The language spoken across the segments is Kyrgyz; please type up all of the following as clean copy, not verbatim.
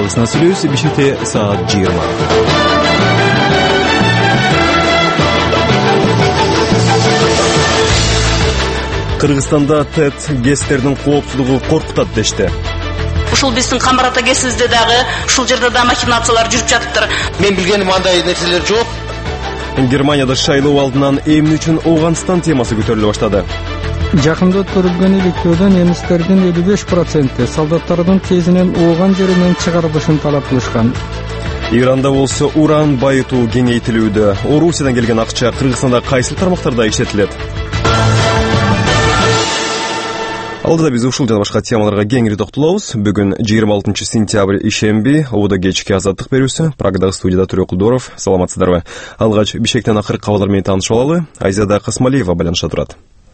Кыргызстан сүйлөбүз Бишкекте саат 20. Кыргызстанда ТЭЦ ГЭСтердин коопсуздугу коркутат дешти. Ушул биздин Камбар-Ата ГЭСибизде дагы ушул жерде да махинациялар жүрүп жатыптыр. Мен билгеним андай нерселер жок. Германияда шайлоо алдынан эмне үчүн Ооганстан темасы көтөрүлө баштады. Жакында өткөрүлгөн иликтөөдө немистердин 55% солдаттардын тезинен Ооган жеринен чыгарылышын талап кылышкан. Иранда болсо уран байытуу кеңейтилүүдө. Орусиядан келген акча Кыргызстанда кайсы тармактарда иштетилет? Алдыда биз ушул жана башка темаларга кеңири токтолобуз. Бүгүн 26 сентябрь ишемби, ободо кечки азаттык берүүсү. Прагадагы студияда Турек Кулдоров. Саламатсыздарбы? Алгач Бишкектен акыркы кабарлар менен таанышып алалы. Айзада Касмалиева байланышта турат.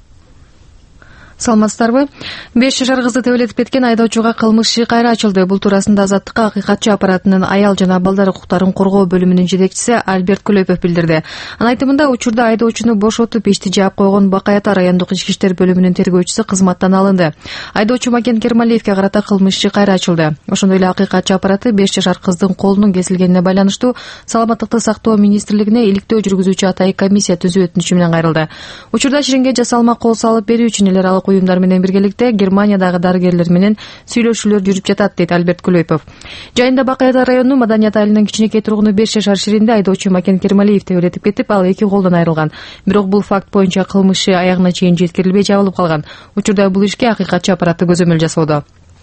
Саламатсыздарбы? 5 жашар кызды тебелетип кеткен айдоочуга кылмыш иши кайра ачылды. Бул туурасында Азаттыкка акыйкатчы аппаратынын аял жана балдар укуктарын коргоо бөлүмүнүн жетекчиси Альберт Көлөпов билдирди. Анын айтымында учурда айдоочуну бошотуп ишти жаап койгон Бакай-Ата райондук ички иштер бөлүмүнүн тергөөчүсү кызматтан алынды. Айдоочу Макен Кермалиевке карата кылмыш иши кайра ачылды. Ошондой эле акыйкатчы аппараты 5 жашар кыздын колунун кесилгенине байланыштуу Саламаттыкты сактоо министрлигине иликтөө жүргүзүүчү атайын комиссия түзүү өтүнүчү менен кайрылды. Учурда ширинге жасалма кол салып берүү үчүн эл аралык уюмдар менен биргеликте Германиядагы дарыгерлер менен сүйлөшүүлөр жүрүп жатат, дейт Альберт Көлөпов. Жайында Бакай-Ата районунун Маданият айылынын кичинекей тургуну 5 жашар Ширинде айдоочу Макен Кермалиев тебелетип кетип, ал 2 колдон айрылган. Бирок бул факт боюнча кылмыш иши аягына чейин жеткирилбей жабылып калган. Учурда бул ишке акыйкатчы аппараты көзөмөл жасоодо.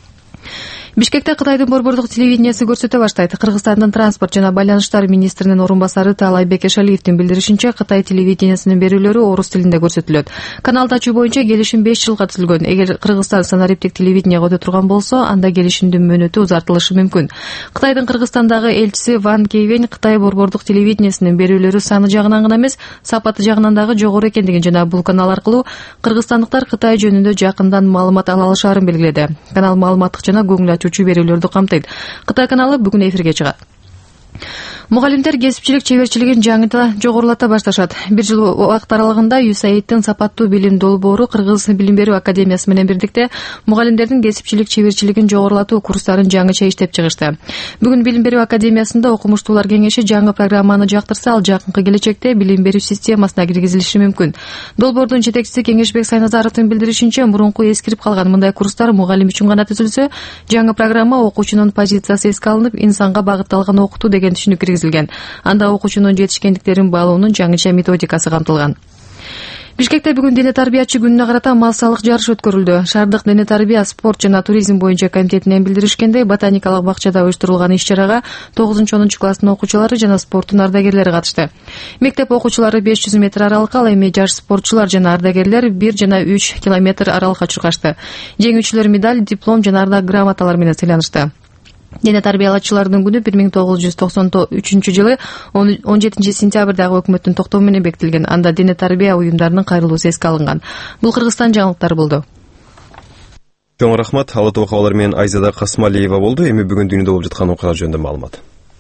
Бишкекте Кытайдын борбордук телевидениясы көрсөтө баштайт. Кыргызстандын транспорт жана байланыштар министринин орун басары Таалайбек Эшалиевдин билдиришинче, Кытай телевидениясынын берүүлөрү орус тилинде көрсөтүлөт. Каналды ачуу боюнча келишим 5 жылга түзүлгөн. Эгер Кыргызстан санариптик телевидение өтө турган болсо, анда келишимдин мөөнөтү узартылышы мүмкүн. Кытайдын Кыргызстандагы элчиси Ван Кейвен Кытай борбордук телевидениясынын берүүлөрү саны жагынан гана эмес, сапаты жагынан дагы жогору экендигин жана бул канал аркылуу кыргызстандыктар Кытай жөнүндө жакындан маалымат ала алышаарын белгиледи. Канал маалыматтык жана көңүл ачуучу берүүлөрдү камтыйт. Кытай каналы бүгүн эфирге чыгат. Мугалимдер кесипчилик чеберчилигин жаңыта жогорулата башташат. 1 жыл убакыт аралыгында ЮСАИДтин сапаттуу билим долбоору Кыргыз билим берүү академиясы менен бирдикте мугалимдердин кесипчилик чеберчилигин жогорулатуу курстарын жаңыча иштеп чыгышты. Бүгүн билим берүү академиясында окумуштуулар кеңеши жаңы программаны жактырса, ал жакынкы келечекте билим берүү системасына киргизилиши мүмкүн. Долбоордун жетекчиси Кеңешбек Сайназаровдун билдиришинче, мурунку эскирип калган мындай курстар мугалим үчүн гана түзүлсө, жаңы программа окуучунун позициясы эске алынып, инсанга багытталган окутуу деген түшүнүк киргизилген. Анда окуучунун жетишкендиктерин баалоонун жаңыча методикасы камтылган. Бишкекте бүгүн дене тарбиячы күнүнө карата массалык жарыш өткөрүлдү. Шаардык дене тарбия, спорт жана туризм боюнча комитетинен билдиришкенде, ботаникалык бакчада уюштурулган иш-чарага 9-10 класстын окуучулары жана спорттун ардагерлери катышты. Мектеп окуучулары 500 метр аралыкка, ал эми жаш спортчулар жана ардагерлер 1 жана 3 километр аралыкка чуркашты. Жеңүүчүлөр медаль, диплом жана ардак грамоталар менен сыйланышты. Дене тарбиялаачылардын күнү 1993 жылы 17 сентябрдагы өкмөттүн токтому менен бекитилген. Анда дене тарбия уюмдарынын кайрылуусу эске алынган. Бул Кыргызстан жаңылыктары болду. Чоң рахмат. Алатоо кабарлар менен Айзада Касмалиева болду. Эми бүгүн дүйнөдө болуп жаткан окуя жөнүндө маалымат.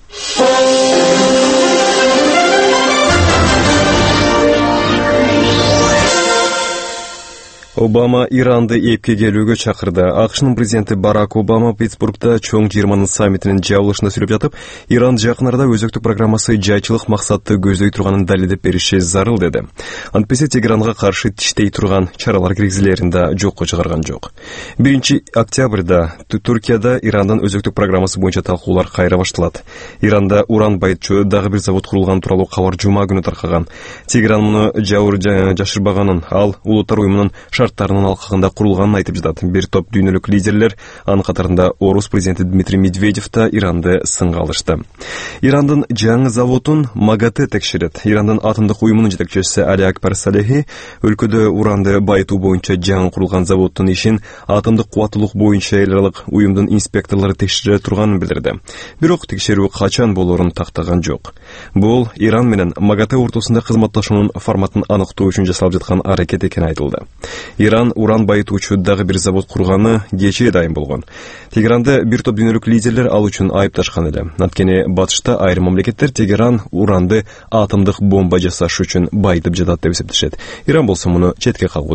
Обама Иранды эпке келүүгө чакырды. АКШнын президенти Барак Обама Питтсбургда чоң 20 саммитинин жабылышында сүйлөп жатып, Иран жакын арада өзөктүк программасы жайчылык максатты көздөй турганын далилдеп бериши зарыл деди. Антпесе Тегеранга каршы тиштей турган чаралар киргизилерин да жокко чыгарган жок. 1 октябрда Туркияда Ирандын өзөктүк программасы боюнча талкуулар кайра башталат. Иранда уран байытчу дагы бир завод курулган тууралуу кабар жума күнү таркаган. Тегеран муну жауыр жашырбаганын, ал улуттар уюмунун шарттарынын алкагында курулганын айтып жатат. Бир топ дүйнөлүк лидерлер, анын катарында Орус президенти Дмитрий Медведев да Иранды сынга алышты. Ирандын жаңы заводун МАГАТЭ текшерет. Ирандын атомдук уюмунун жетекчиси Али Акбар Салехи өлкөдө уранды байытуу боюнча жаңы курулган заводдун ишин атомдук кубаттуулук боюнча эл аралык уюмдун инспекторлору текшере турганын билдирди. Бирок текшерүү качан болоорун тактаган жок. Бул Иран менен МАГАТЭ ортосунда кызматташуунун форматын аныктоо үчүн жасалып жаткан аракет экени айтылды. Иран уран байытуучу дагы бир завод курганы кечээ дайым болгон. Тегеранда бир топ дүйнөлүк лидерлер ал үчүн айыпташкан эле. Анткени батышта айрым мамлекеттер Тегеран уранды атомдук бомба жасаш үчүн байытып жатат деп эсептешет. Иран болсо муну четке кагууда.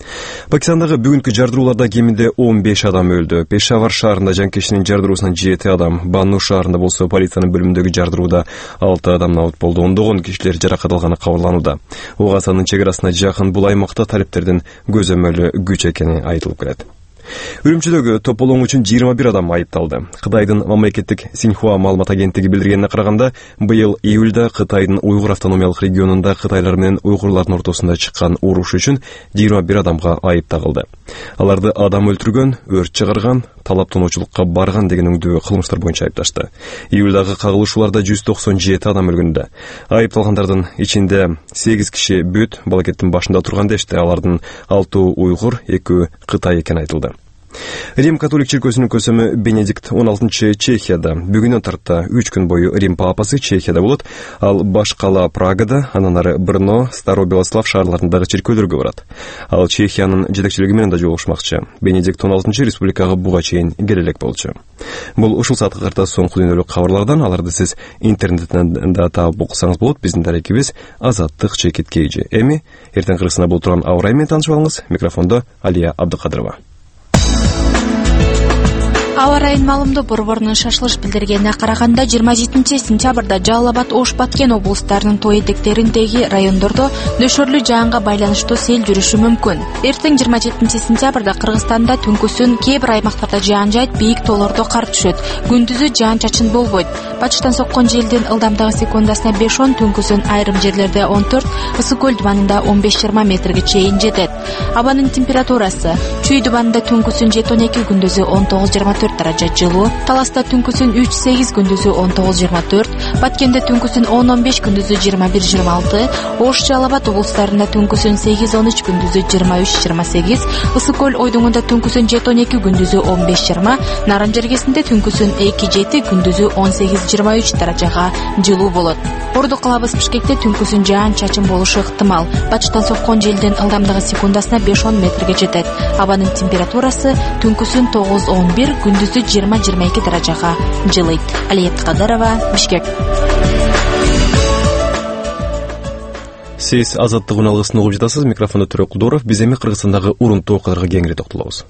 Пакистандагы бүгүнкү жардырууларда кеминде 15 адам өлдү. Пешавар шаарында жанкештинин жардыруусунан 7 адам, Банну шаарында болсо полициянын бөлүмүндөгү жардырууда 6 адам набыт болду. Ондогон кишилер жаракат алганы кабарланууда. Угасанын чек арасына жакын бул аймакта талептердин көзөмөлү күч экени айтылып келет. Үрүмчүдөгү тополоң үчүн 21 адам айыпталды. Кытайдын мамлекеттик Синьхуа маалымат агенттиги билдиргенине караганда, быйыл июлда Кытайдын Уйгур автономиялык регионунда кытайлар менен уйгурлардын ортосунда чыккан уруш үчүн 21 адамга айып тагылды. Аларды адам өлтүргөн, өрт чыгарган, талаптануучулукка барган деген өңдүү кылмыштар боюнча айыпташты. Июлдагы кагылышууларда 197 адам өлгөндө. Айыпталгандардын ичинде 8 киши бүт балакеттин башында турган дешти. Алардын 6 уйгур, 2 Кытай экени айтылды. Рим католик чиркөөсүнүн көсөмү Бенедикт 16 Чехияда бүгүнөн тарта 3 күн бою Рим папасы Чехияда болот, ал баш кала Прагада, анан ары Брно, Старобелослав шаарларындагы чиркөөлөргө барат. Ал Чехиянын жетекчилиги менен да жолугушмакчы. Бенедикт 16 республикага буга чейин келе элек болчу. Бул ушул саатка карта соңку дүйнөлүк кабарлардан, аларды сиз интернеттен да таап окусаңыз болот. Биздин дарекибиз Азаттык Чекит Кейжи. Эми эртең кыргызстанда болуп турган аба ырайы менен таанышып алыңыз. Микрофондо Алия Абдыкадырова. Аба ырайынын маалымдоо борборунун шашылыш билдиргенине караганда 27 сентябрда Жалал Абад, Ош, Баткен облустарынын тоо этектериндеги райондордо нөшөрлүү жаанга байланыштуу сел жүрүшү мүмкүн. Эртең 27 сентябрда Кыргызстанда түнкүсүн кээ бир аймактарда жаан жайт, бийик тоолордо кар түшөт. Күндүзү жаан-чачын болбойт. Батыштан соккон желдин ылдамдыгы секундасына 5-10, түнкүсүн айрым жерлерде 14, Ысык көл дубанында 15-20 метрге чейин жетет. Абанын температурасы: Чүй дубанында түнкүсүн 7-12, күндүзү 19-24 даража жылуу, Таласта түнкүсүн 3-8, күндүзү 19-24, Баткенде түнкүсүн 10-15, күндүзү 21-26, Ош, Жалал Абад облустарында түнкүсүн 8-13, күндүзү 23-28, Ысык көл ойдуңунда түнкүсүн 7-12, күндүзү 15-20, Наран жергесинде түнкүсүн 2-7, күндүзү 18-23 даражага жылуу болот. Орду калабыз Бишкекте түнкүсүн жаан-чачын болушу ыктымал. Батыштан соккон желдин ылдамдыгы секундасына 5-10 метрге жетет. Абанын температурасы түнкүсүн 9-11, күндүзү 20-22 даражага жылыйт. Алия Абдыкадырова, Бишкек. Сиз Азаттык уналгысын угуп жатасыз. Микрофондо Төрөк Кудоров. Биз эми Кыргызстандагы урунттуу окуяларга кеңири токтолобуз.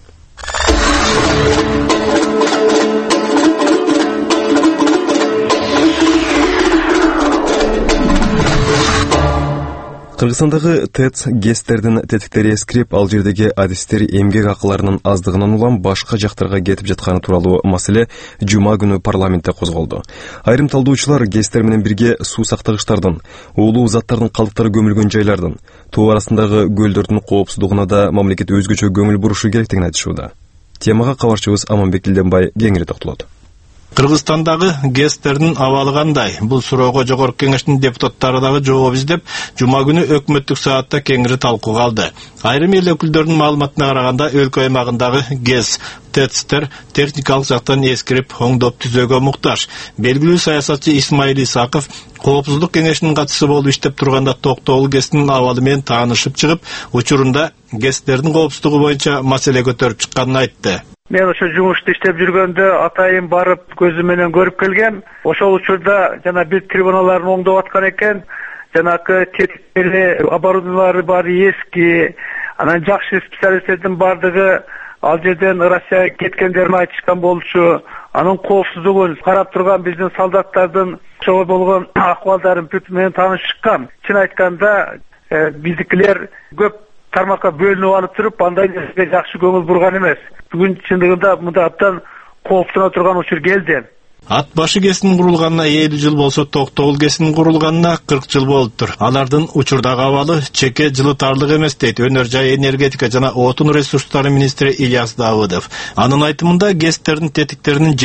Кыргызстандагы ТЭЦ ГЭСтердин тетиктери эскирип, ал жердеги адистер эмгек акыларынын аздыгынан улам башка жактарга кетип жатканы тууралуу маселе жума күнү парламентте козголду. Айрым талдоочулар ГЭСтер менен бирге суу сактагычтардын, уулуу заттардын калдыктары көмүлгөн жайлардын, тоо арасындагы көлдөрдүн коопсуздугуна да мамлекет өзгөчө көңүл бурушу керектигин айтышууда. Темага кабарчыбыз Аманбек Илденбай кеңири токтолот. Кыргызстандагы ГЭСтердин абалы кандай? Бул суроого Жогорку Кеңештин депутаттары дагы жооп издеп, жума күнү өкмөттүк саатта кеңири талкууга алды. Айрым эл өкүлдөрүнүн маалыматына караганда, өлкө аймагындагы ГЭС ТЭЦтер техникалык жактан эскирип, оңдоп түзөөгө муктаж. Белгилүү саясатчы Исмаил Исаков Коопсуздук кеңешинин катчысы болуп иштеп турганда Токтогул ГЭСтин абалы менен таанышып чыгып, учурунда ГЭСтердин коопсуздугу боюнча маселе көтөрүп чыкканын айтты. Мен ошо жумушта иштеп жүргөндө атайын барып көзүм менен көрүп келгем. Ошол учурда жана бир трибуналарын оңдоп аткан экен. Жанакы тетиктери, оборудованиялары баары эски. Анан жакшы специалисттердин бардыгы ал жерден Россия кеткендерин айтышкан болчу. Анын коопсуздугун карап турган биздин солдаттардын ошого болгон акыбалдарын бүт менен таанышкан. Чын айтканда биздикилер көп тармакка бөлүнүп алып туруп, андай нерсеге жакшы көңүл бурган эмес. Бүгүн чындыгында мында абдан кооптуна турган учур келди. Ат башы ГЭСинин курулганына 50 жыл болсо, Токтогул ГЭСинин курулганына 40 жыл болуптур. Алардын учурдагы абалы чеке жылытарлык эмес дейт Өнөр жай энергетика жана отун ресурстары министри Ильяс Давыдов. Анын айтымында ГЭСтердин тетиктеринин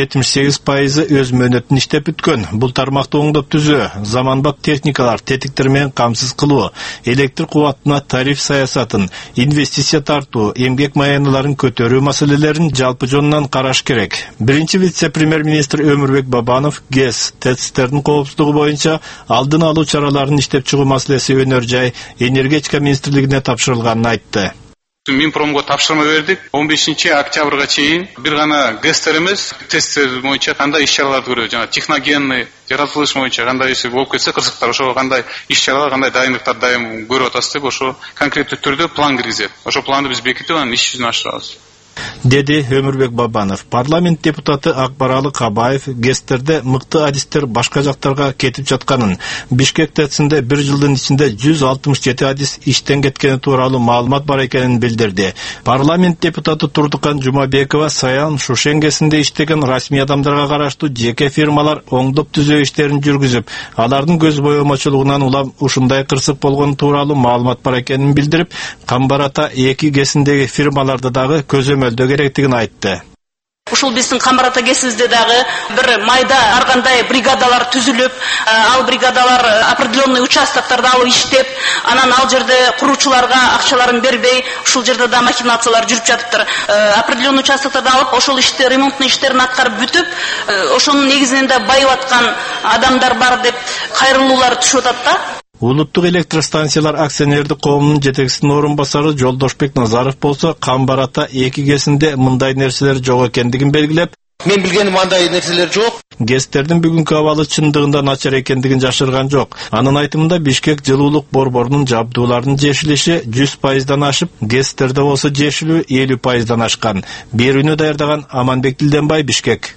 78% өз мөөнөтүн иштеп бүткөн. Бул тармакты оңдоп түзөө, заманбап техникалар, тетиктер менен камсыз кылуу, электр кубатына тариф саясатын, инвестиция тартуу, эмгек маяныларын көтөрүү маселелерин жалпы жонунан караш керек. Биринчи вице-премьер-министр Өмүрбек Бабанов ГЭС ТЭЦтердин коопсуздугу боюнча алдын алуу чараларын иштеп чыгуу маселеси Өнөр жай энергетика министрлигине тапшырылганын айтты. Минпромго тапшырма бердик. 15-октябрга чейин бир гана ГЭСтер эмес, тесттер боюнча кандай иш-чараларды көрөбүз. Жана техногенный жаратылыш боюнча кандай иш болуп кетсе, кырсыктар ошого кандай иш-чаралар, кандай дайындыктар дайым көрүп атасыз деп ошо конкреттүү түрдө план киргизет. Ошо планды биз бекитип анан иш жүзүнө ашырабыз. Деди Өмүрбек Бабанов. Парламент депутаты Акбаралы Кабаев ГЭСтерде мыкты адистер башка жактарга кетип жатканын, Бишкек ТЭЦинде бир жылдын ичинде 167 адис иштен кеткени тууралуу маалымат бар экенин билдирди. Парламент депутаты Турдукан Жумабекова Саян Шушен ГЭСинде иштеген расмий адамдарга караштуу жеке фирмалар оңдоп түзөө иштерин жүргүзүп, алардын көз боемочулугунан улам ушундай кырсык болгон тууралуу маалымат бар экенин билдирип, Камбар-Ата 2 ГЭСиндеги фирмаларды дагы көзөмөлдөө керектигин айтты. Ушул биздин Камбар-Ата ГЭСибизде дагы бир майда ар кандай бригадалар түзүлүп, ал бригадалар определенный участоктордо алып иштеп, анан ал жерде куруучуларга акчаларын бербей, ушул жерде да махинациялар жүрүп жатыптыр. Определенный участоктордо алып, ошол ишти, ремонтный иштерин аткарып бүтүп, ошонун негизинен да байып аткан адамдар бар деп кайрылуулар түшүп атат да. Улуттук электростанциялар акционердик коомунун жетекчисинин орун басары Жолдошбек Назаров болсо, Камбар-Ата 2 ГЭСинде мындай нерселер жок экендигин белгилеп, мен билгеним андай нерселер жок. ГЭСтердин бүгүнкү абалы чындыгында начар экендигин жашырган жок. Анын айтымында Бишкек жылуулук борборунун жабдууларынын жешилиши 100%дан ашып, ГЭСтерде болсо жешилүү 50%дан ашкан. Берүүнү даярдаган Аманбек Дилденбай, Бишкек.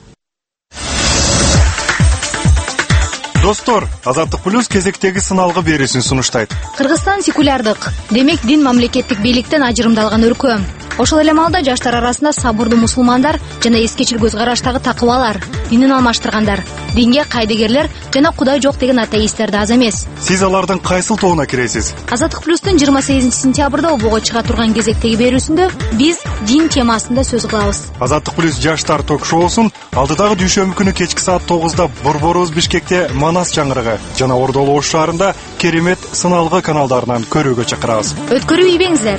Достор, Азаттык плюс кезектеги сыналгы берүүсүн сунуштайт. Кыргызстан секулярдык, демек дин мамлекеттик бийликтен ажырымдалган өлкө. Ошол эле маалда жаштар арасында сабырдуу мусулмандар жана эскечил көз караштагы такыбалар, динин алмаштыргандар, динге кайдыгерлер жана Кудай жок деген атеисттер да аз эмес. Сиз алардын кайсыл тобуна киресиз? Азаттык плюстун 28-сентябрда обого чыга турган кезектеги берүүсүндө биз дин темасында сөз кылабыз. Азаттык плюс жаштар ток-шоусун алдыдагы дүйшөмбү күнү кечки саат 9-да борборубуз Бишкекте Манас чаңырыгы жана Ордолу Ош шаарында Керемет сыналгы каналдарынан көрүүгө чакырабыз. Өткөрүү ийбеңиздер.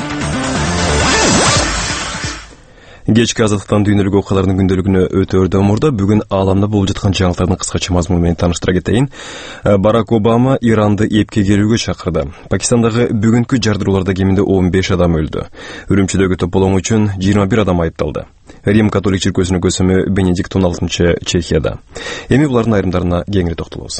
Кечки азаттыктан дүйнөлүк окуялардын күндөлүгүнө өтө өрдөн мурда бүгүн ааламда болуп жаткан жаңылыктардын кыскача мазмуну менен тааныштыра кетейин. Барак Обама Иранды эпке келүүгө чакырды. Пакистандагы бүгүнкү жардырууларда кеминде 15 адам өлдү. Үрүмчүдөгү тополоң үчүн 21 адам айыпталды. Рим католик чиркөөсүнүн көсөмү Бенедикт 16 Чехияда. Эми булардын айрымдарына кеңири токтолобуз.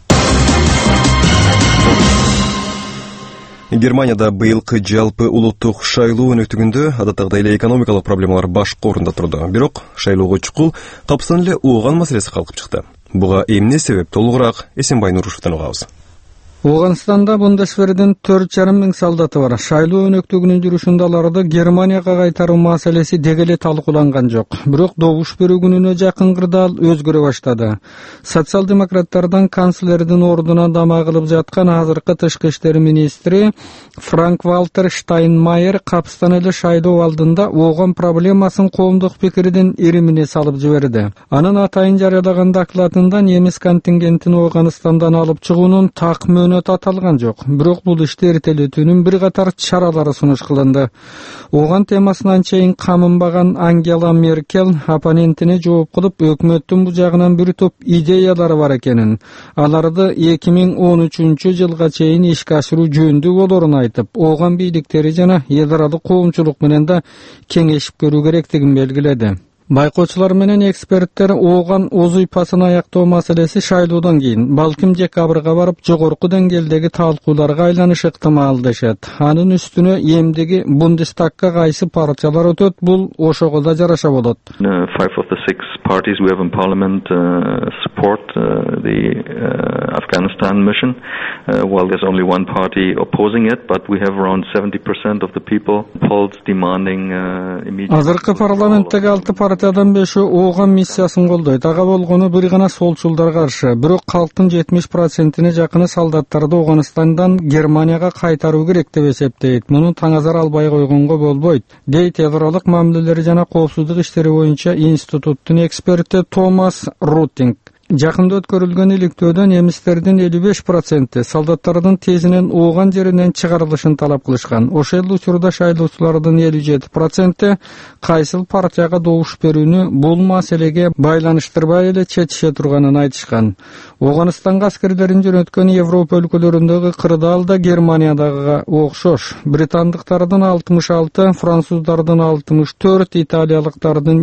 Германияда быйылкы жалпы улуттук шайлоо өнөктүгүндө адаттагыдай эле экономикалык проблемалар башкы орунда турду. Бирок шайлоого чукул капсан эле ууган маселеси калкып чыкты. Буга эмне себеп? Толугураак Эсенбай Нурушевден угабыз. Ауганстанда Бундесвердин 4,5 миң солдаты бар. Шайлоо өнөктүгүнүн жүрүшүндө аларды Германияга кайтаруу маселеси дегеле талкууланган жок. Бирок добуш берүү күнүнө жакын кырдаал өзгөрө баштады. Социал-демократтардан канцлердин ордуна дама кылып жаткан азыркы тышкы иштер министри Франк-Валтер Штайнмайер капстан эле шайлоо алдында ооган проблемасын коомдук пикирдин иримине салып жиберди. Анын атайын жарыялаган докладында немис контингентин Ауганстандан алып чыгуунун так аталган жок. Бирок бул ишти эртелетүүнүн бир катар чаралары сунуш кылынды. Ооган темасынан чейин камынбаган Ангела Меркель оппонентине жооп кылып, өкмөттүн бул жагынан бир топ идеялары бар экенин, аларды 2013 жылга чейин ишке ашыруу жөнүндө болорун айтып, ооган бийликтери жана эл аралык коомчулук менен да кеңешип көрүү керектигин белгиледи. Байкоочулар менен эксперттер ооган озуйпасын аяктоо маселеси шайлоодон кийин, балким декабрга барып, жогорку деңгээлдеги талкууларга айланышы ыктымал дешет. Анын үстүнө эмдиги Бундестагга кайсы партиялар өтөт, бул ошого да жараша болот. 5 of the 6 parties we have in parliament support the Afghanistan mission, while there's only one party opposing it, but we have around 70% of the people polls demanding immediate. Азыркы парламенттеги 6 партиядан 5-өө ооган миссиясын колдойт. Ага болгону бир гана солчулдар каршы. Бирок калктын 70%-ине жакыны солдаттарды Ауганстандан Германияга кайтаруу керек деп эсептейт. Муну таңазар албай койгонго болбойт, дейт Европалык мамилелери жана коопсуздук иштери боюнча институттун эксперти Томас Руттинг. Жакында өткөрүлгөн иликтөөдө немистердин 55% солдаттардын тезинен ооган жеринен чыгарылышын талап кылышкан. Ошол эле учурда шайлоочулардын 57% кайсыл партияга добуш берүүнү бул маселеге байланыштырбай эле чечише турганын айтышкан. Ооганстанга аскерлерин жөнөткөн Европа өлкөлөрүндөгү кырдаал да Германиядагыга окшош. Британдыктардын 66, француздардын 64, италиялыктардын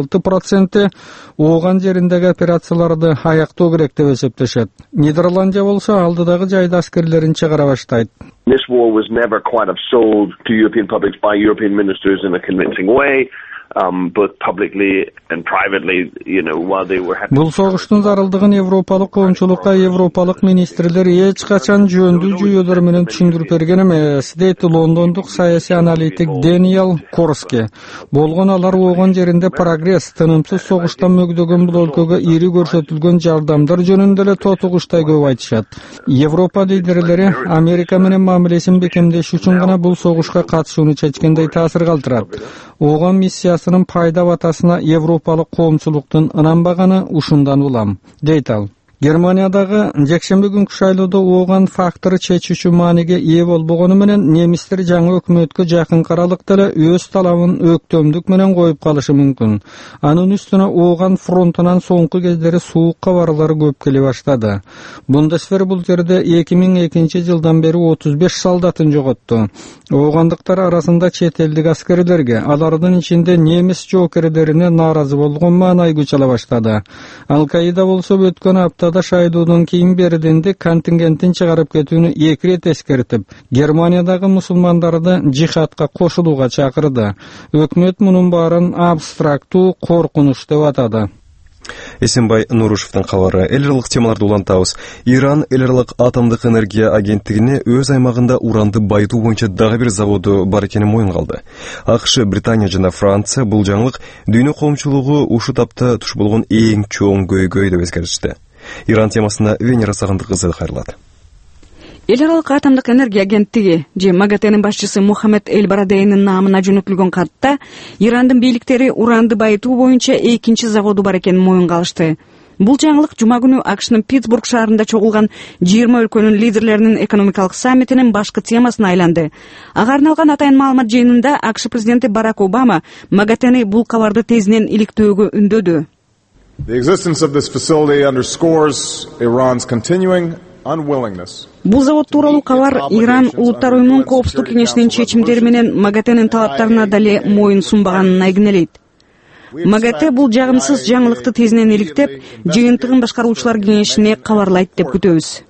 56% ооган жериндеги операцияларды аяктоо керек деп эсептешет. Нидерландия болсо алдыдагы жайда аскерлерин чыгара баштайт. This war was never quite sold to European publics by European ministers in a convincing way. Both publicly and privately, while they were happy. Бул согуштун зарылдыгын европалык коомчулукка европалык министрлер эч качан жөндүү жүйөлөр менен түшүндүрүп берген эмес, дейт лондондук саясий аналитик Дэниел Корски. Болгон алар ооган жеринде прогресс, тынымсыз согуштан мөгдөгөн бул өлкөгө ири көрсөтүлгөн жардамдар жөнүндө эле тотугуштай көп айтышат. Европа лидерлери Америка менен мамилесин бекемдеш үчүн гана бул согушка катышууну чечкендей таасир калтырат. Ооган миссиясынын пайда батасына европалык коомчулуктун ынанбаганы ушундан улам, дейт ал. Германиядагы жекшемби күнкү шайлоодо ооган фактору чечүүчү мааниге ээ болбогону менен немистер жаңы өкмөткө жакын аралыкта эле өз талабын өктөмдүк менен коюп калышы мүмкүн. Анын үстүнө ооган фронтунан соңку кездери суук кабарлары көп келе баштады. Бундесвер бул жерде 2002 жылдан бери 35 солдатын жоготту. Оогандыктар арасында чет элдик аскерлерге, алардын ичинде немис жоокерлерине нааразы болгон маанай күч ала баштады. Ал-Каида болсо өткөн аптада шайлоодон кийин бердинди контингентин чыгарып кетүүнү 2 рет эскертип, Германиядагы мусулмандарды жихадка кошулууга чакырды. Өкмөт мунун баарын абстрактуу коркунуч деп атады. Эсенбай Нурушевдин кабары. Эл аралык темаларды улантабыз. Иран эл аралык атомдук энергия агенттигине өз аймагында уранды байытуу боюнча дагы бир заводу бар экени моюнга алды. АКШ, Британия жана Франция бул жаңылык дүйнө коомчулугу ушу тапта туш болгон эң чоң көйгөй деп эскертишти. Иран темасына Венера Сагындык кызы кайрылат. Эл аралык атомдук энергия агенттиги же МАГАТЭнин башчысы Мухаммед Эль-Барадейнин наамына жөнөтүлгөн катта Ирандын бийликтери уранды байытуу боюнча экинчи заводу бар экенин моюнга алышты. Бул жаңылык жума күнү АКШнын Питтсбург шаарында чогулган 20 өлкөнүн лидерлеринин экономикалык саммитинин башкы темасына айланды. Ага арналган атайын маалымат жыйынында АКШ президенти Барак Обама МАГАТЭни бул кабарды тезинен иликтөөгө үндөдү. The existence of this facility underscores Iran's continuing unwillingness. Бул завод тууралуу кабар Иран Улуттар уюмунун коопсуздук кеңешинин чечимдери менен МАГАТЭнин талаптарына дале моюн сунбаганын айгинелейт. МАГАТЭ бул жагымсыз жаңылыкты тезинен иликтеп, жыйынтыгын башкаруучулар кеңешине кабарлайт деп күтөбүз.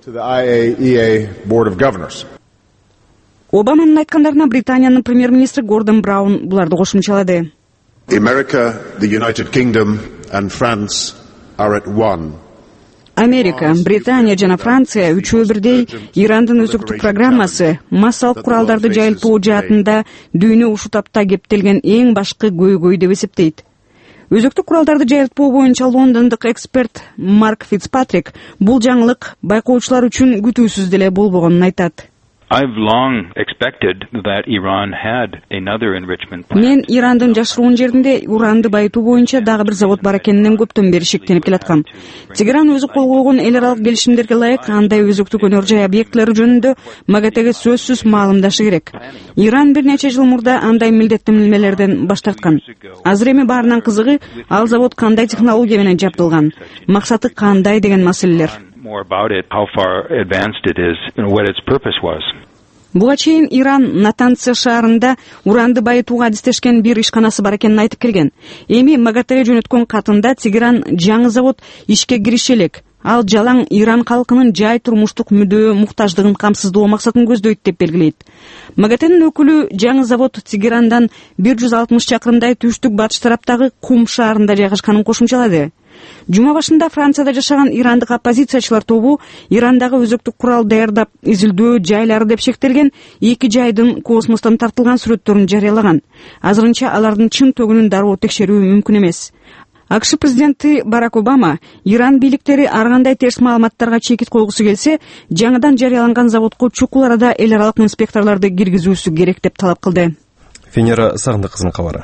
Обаманын айткандарына Британиянын премьер-министри Гордон Браун буларды кошумчалады. America, the United Kingdom and France are at one. Америка, Британия жана Франция үчөө бирдей Ирандын өзөктүк программасы массалык куралдарды жайылтуу жаатында дүйнө ушу тапта кептелген эң башкы көйгөй деп эсептейт. Өзөктүк куралдарды жайылтуу боюнча лондондук эксперт Марк Фицпатрик бул жаңылык байкоочулар үчүн күтүүсүз деле болбогонун айтат. I've long expected that Iran had another enrichment plant. Мен Ирандын жашыруун жеринде уранды байытуу боюнча дагы бир завод бар экенинен көптөн бери шектенип келаткам. Тегеран өзү кол койгон эл аралык келишимдерге ылайык андай өзөктүк өнөр жай объектилери жөнүндө МАГАТЭге сөзсүз маалымдашы керек. Иран бир нече жыл мурда андай милдеттенмелерден баш тарткан. Азыр эми баарынан кызыгы ал завод кандай технология менен жабдылган, максаты кандай деген маселелер. More about it, how far advanced it is, and what its purpose was. Буга чейин Иран Натанция шаарында уранды байытууга адистешкен бир ишканасы бар экенин айтып келген. Эми МАГАТЭге жөнөткөн катында Тегеран жаңы завод ишке кириши элек. Ал жалаң Иран калкынын жай турмуштук мүдөө муктаждыгын камсыздоо максатын көздөйт деп белгилейт. МАГАТЭнин өкүлү жаңы завод Тегерандан 160 чакырымдай түштүк батыш тараптагы Кум шаарында жайгашканын кошумчалады. Жума башында Францияда жашаган ирандык оппозициячылар тобу Ирандагы өзөктүк курал даярдап изилдөө жайлары деп шектелген 2 жайдын космостон тартылган сүрөттөрүн жарыялаган. Азырынча алардын чын төгүнүн дароо текшерүү мүмкүн эмес. АКШ президенти Барак Обама Иран бийликтери ар кандай терс маалыматтарга чекит койгусу келсе, жаңыдан жарыяланган заводко чукул арада эл аралык инспекторлорду киргизүүсү керек деп талап кылды. Венера Сагындык кызынын кабары.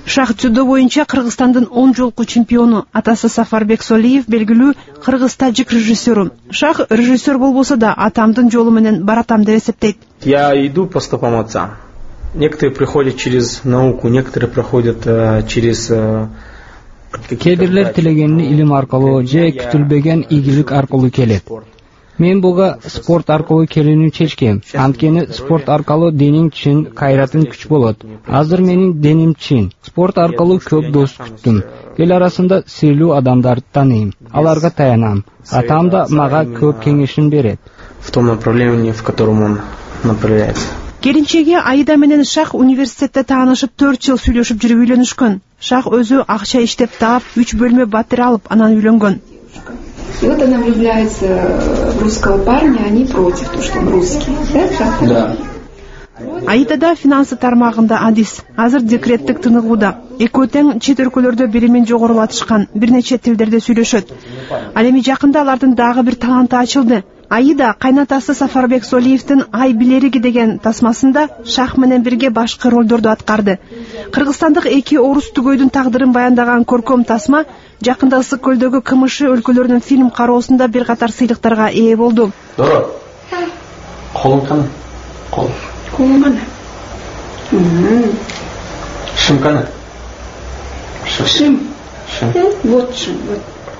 Шах дзюдо боюнча Кыргызстандын 10 жолку чемпиону, атасы Сафарбек Солиев белгилүү кыргыз-тажик режиссеру. Шах режиссер болбосо да атамдын жолу менен баратам деп эсептейт. Я иду по стопам отца. Некоторые приходят через науку, некоторые проходят через Кээ бирлер тилегенini илим аркылуу же күтүлбөгөн ийгилик аркылуу келет. Мен буга спорт аркылуу келүүнү чечкем. Анткени спорт аркылуу денең чин, кайратың күч болот. Азыр менин денем чин. Спорт аркылуу көп дос күттүм. Эл арасында сыйлуу адамдарды тааныйм. Аларга таянам. Атам да мага көп кеңешин берет. В том направлении, в котором он направляется. Келинчеги Аида менен Шах университетте таанышып 4 жыл сүйлөшүп жүрүп үйлөнүшкөн. Шах өзү акча иштеп таап 3 бөлмө батир алып анан үйлөнгөн. И вот она влюбляется в русского парня, они против, потому что он русский. Да? Аида да финансы тармагында адис. Азыр декреттик тыныгууда. Экөө тең чет өлкөлөрдө билимин жогорулатышкан, бир нече тилдерде сүйлөшөт. Ал эми жакында алардын дагы бир таланты ачылды. Аида кайнатасы Сафарбек Солиевдин Ай билериги деген тасмасында Шах менен бирге башкы ролдорду аткарды. Кыргызстандык эки орус түгөйдүн тагдырын баяндаган көркөм тасма жакында Ысык көлдөгү КМШ өлкөлөрүнүн фильм кароосунда бир катар сыйлыктарга ээ болду. Дора. Колуң кана? Колуң кана? Шым кана? Шым. Вот шым, вот.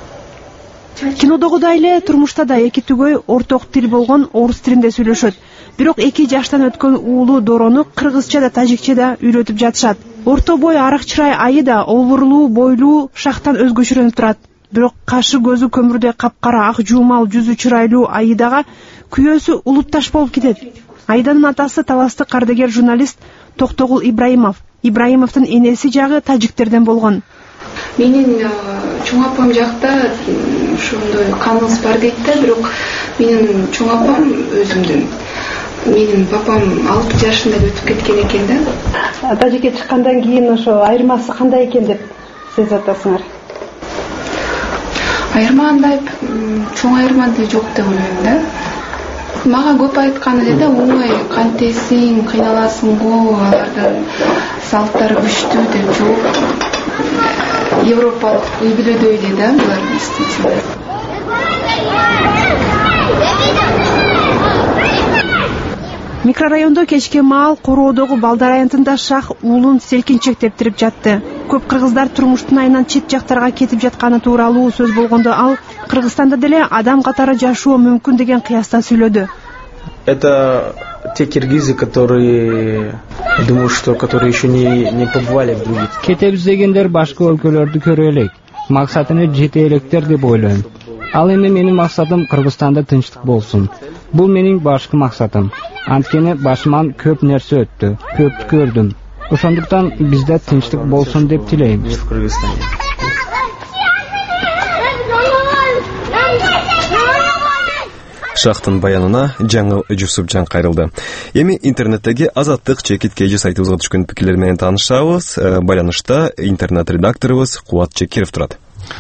Кинодогудай эле турмушта да эки түгөй орток тил болгон орус тилинде сүйлөшөт. Бирок 2 жаштан өткөн уулу Дорону кыргызча да тажикче да үйрөтүп жатышат. Орто бой арак чырай Аида олбурлуу, бойлуу, Шахтан өзгөчөрөнүп турат. Бирок кашы көзү көмүрдөй капкара ак жуумал жүзү чырайлуу Аидага күйөөсү улутташ болуп кетет. Аиданын атасы таластык кардыгер журналист Токтогул Ибраимов. Ибраимовдун энеси жагы тажиктерден болгон. Менин чоң апам жакта ошондой каныбыз бар дейт да, бирок менин чоң апам өзүмдүн менин папам 6 жашында өтүп кеткен экен да. Тажикке чыккандан кийин ошо айырмасы кандай экен деп сиз атасыңар? Айырма андай чоң айырма жок деп ойлойм да. Мага көп айтканы эле да, оңой кантесиң, кыйналасың го, алардын салттары күчтүү деп жок. Европалык үй бүлөдөй эле да, булар действительно. Микрорайондо кечке маал короодогу балдар аянтында Шах уулун селкинчектептирип жатты. Көп кыргыздар турмуштун айынан чет жактарга кетип жатканы тууралуу сөз болгондо ал Кыргызстанда деле адам катары жашоо мүмкүн деген кыяста сүйлөдү. Это те киргизы, которые думают, что которые еще не побывали в других. Кетебиз дегендер башка өлкөлөрдү көрө элек. Максатыны жете электер деп ойлойм. Ал эми менин максатым Кыргызстанда тынчтык болсун. Бул менин башкы максатым. Анткени башыман көп нерсе өттү, көп көрдүм. Ошондуктан бизде тынчтык болсун деп тилейм. В Кыргызстане. Шахтын баянына жаңыл Жусупжан кайрылды. Эми интернеттеги Азаттык чекиткейжи сайтыбызга түшкөн пикирлер менен таанышабыз. Байланышта интернет-редакторубуз Кубат Чекиров турат.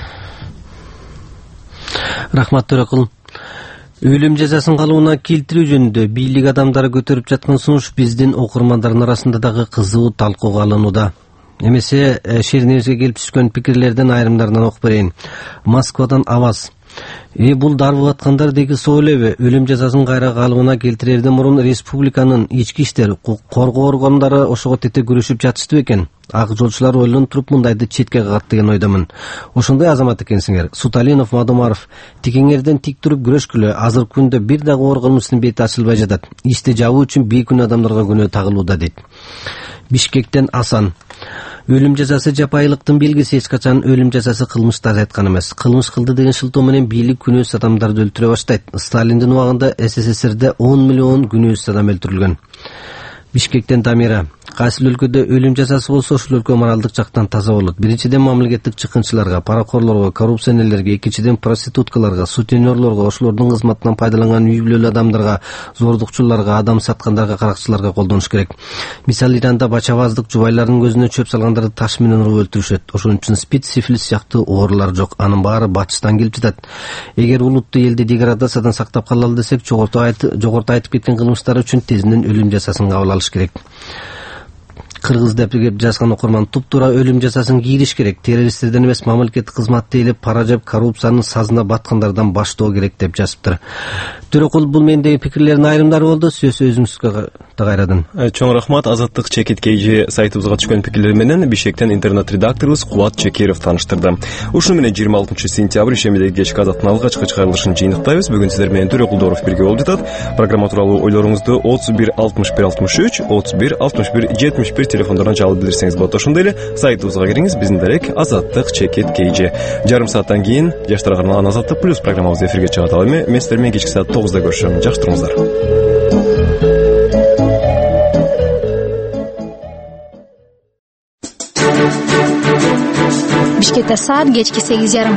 Рахмат Төрөкул. Өлүм жазасын калууна келтирүү жөнүндө бийлик адамдары көтөрүп жаткан сунуш биздин окурмандардын арасында дагы кызуу талкууга алынууда. Эмесе шеринибизге келип түшкөн пикирлерден айрымдарынан окуп берейин. Москвадан Аваз. Бул дарбы аткандар деги соо элеби? Өлүм жазасын кайра калыбына келтирерден мурун республиканын ички иштер, коргоо органдары ошого тете күрөшүп жатышты экен. Ак жолчулар ойлонуп туруп мындайды четке кагат деген ойдомун. Ошондой азамат экенсиңер. Суталинов, Мадумаров тикеңерден тик туруп күрөшкүлө. Азыркы күндө бир дагы оор кылмыштын бети ачылбай жатат. Ишти жабуу үчүн бейкүнөө адамдарга күнөө тагылууда дейт. Бишкектен Асан. Өлүм жазасы жапайылыктын белгиси, эч качан өлүм жазасы кылмышты азайткан эмес. Кылмыш кылды деген шылтоо менен бийлик күнөөсүз адамдарды өлтүрө баштайт. Сталиндин убагында СССРде 10 миллион күнөөсүз адам өлтүрүлгөн. Бишкектен Дамира. Кайсы өлкөдө өлүм жазасы болсо, ошол өлкө моралдык жактан таза болот. Биринчиден мамлекеттик чыккынчыларга, паракорлорго, коррупционерлерге, экинчиден проституткаларга, сутенерлорго, ошолордун кызматынан пайдаланган үй бүлөлүү адамдарга, зордукчуларга, адам саткандарга, каракчыларга колдонуш керек. Мисалы Иранда бачабаздык, жубайлардын көзүнө чөп салгандарды таш менен уруп өлтүрүшөт. Ошон үчүн спид, сифилис сыяктуу оорулар жок. Анын баары батыштан келип жатат. Эгер улутту элди деградациядан сактап калалы десек, жогоруда айтып кеткен кылмыштар үчүн тезинен өлүм жазасын кабыл алыш керек. Кыргыз деп жазган окурман туп-туура өлүм жазасын кийриш керек. Террористтерден эмес, мамлекеттик кызматты ээлеп пара жеп коррупциянын сазына баткандардан баштоо керек деп жазыптыр. Төрөкул бул мендеги пикирлердин айрымдары болду. Сөз өзүңүзгө кайрадан. Чоң рахмат. Азаттык чекит KG сайтыбызга түшкөн пикирлер менен Бишкектен интернет-редакторубуз Кубат Чекеров тааныштырды. Ушуну менен 26 сентябрь ишемедеги кечки азаттын алгачкы чыгарылышын жыйынтыктайбыз. Бүгүн сиздер менен Төрөкулдоров бирге болуп жатат. Программа тууралуу ойлоруңузду 31 61 63 31 61 71 телефондордон чалып билдирсеңиз болот. Ошондой эле сайтыбызга кириңиз. Биздин дарек Азаттык чекит KG. Жарым сааттан кийин жаштарга арналган Азаттык плюс программабыз эфирге чыгат. Ал эми мен сиздер менен кечки саат 9-да көрүшөм. Жакшы туруңуздар. Бишкекте саат кечки 8:30.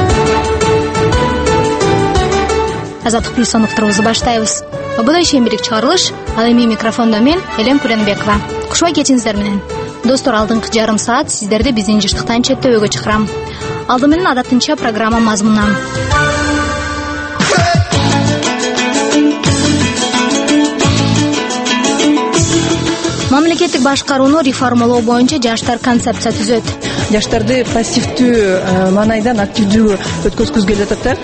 Азаттык плюс уктурубузду баштайбыз. Бул ишембирик чыгарылыш. Ал эми микрофондо мен Элем Куренбекова. Кушубай кетиңиздер менен. Достор, алдыңкы жарым саат сиздерди биздин жыштыктан четтөбөгө чакырам. Алды менен адатынча программа мазмунунан. Мамлекеттик башкарууну реформалоо боюнча жаштар концепция түзөт. Жаштарды пассивдүү маанайдан активдүү өткөзгүзгө жатат да.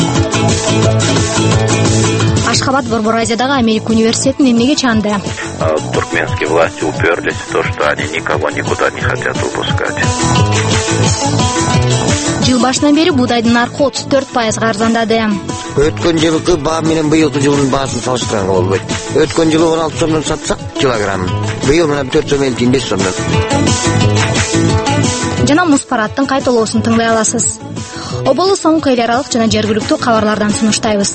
Ашхабад Борбор Азиядагы Америка университетин эмнеге чанды? Туркменские власти уперлись в то, что они никого никуда не хотят выпускать. Жыл башынан бери буудайдын наркы 34% арзандады. Өткөн жылкы баа менен быйылкы жылдын баасын салыштырганга болбойт. Өткөн жылы 16 сомдон сатсак килограмм, быйыл менен 4 сом 55 сомдон. Жана Муспараттын кайталоосун тыңдай аласыз. Оболу соңку эл аралык жана жергиликтүү кабарлардан сунуштайбыз.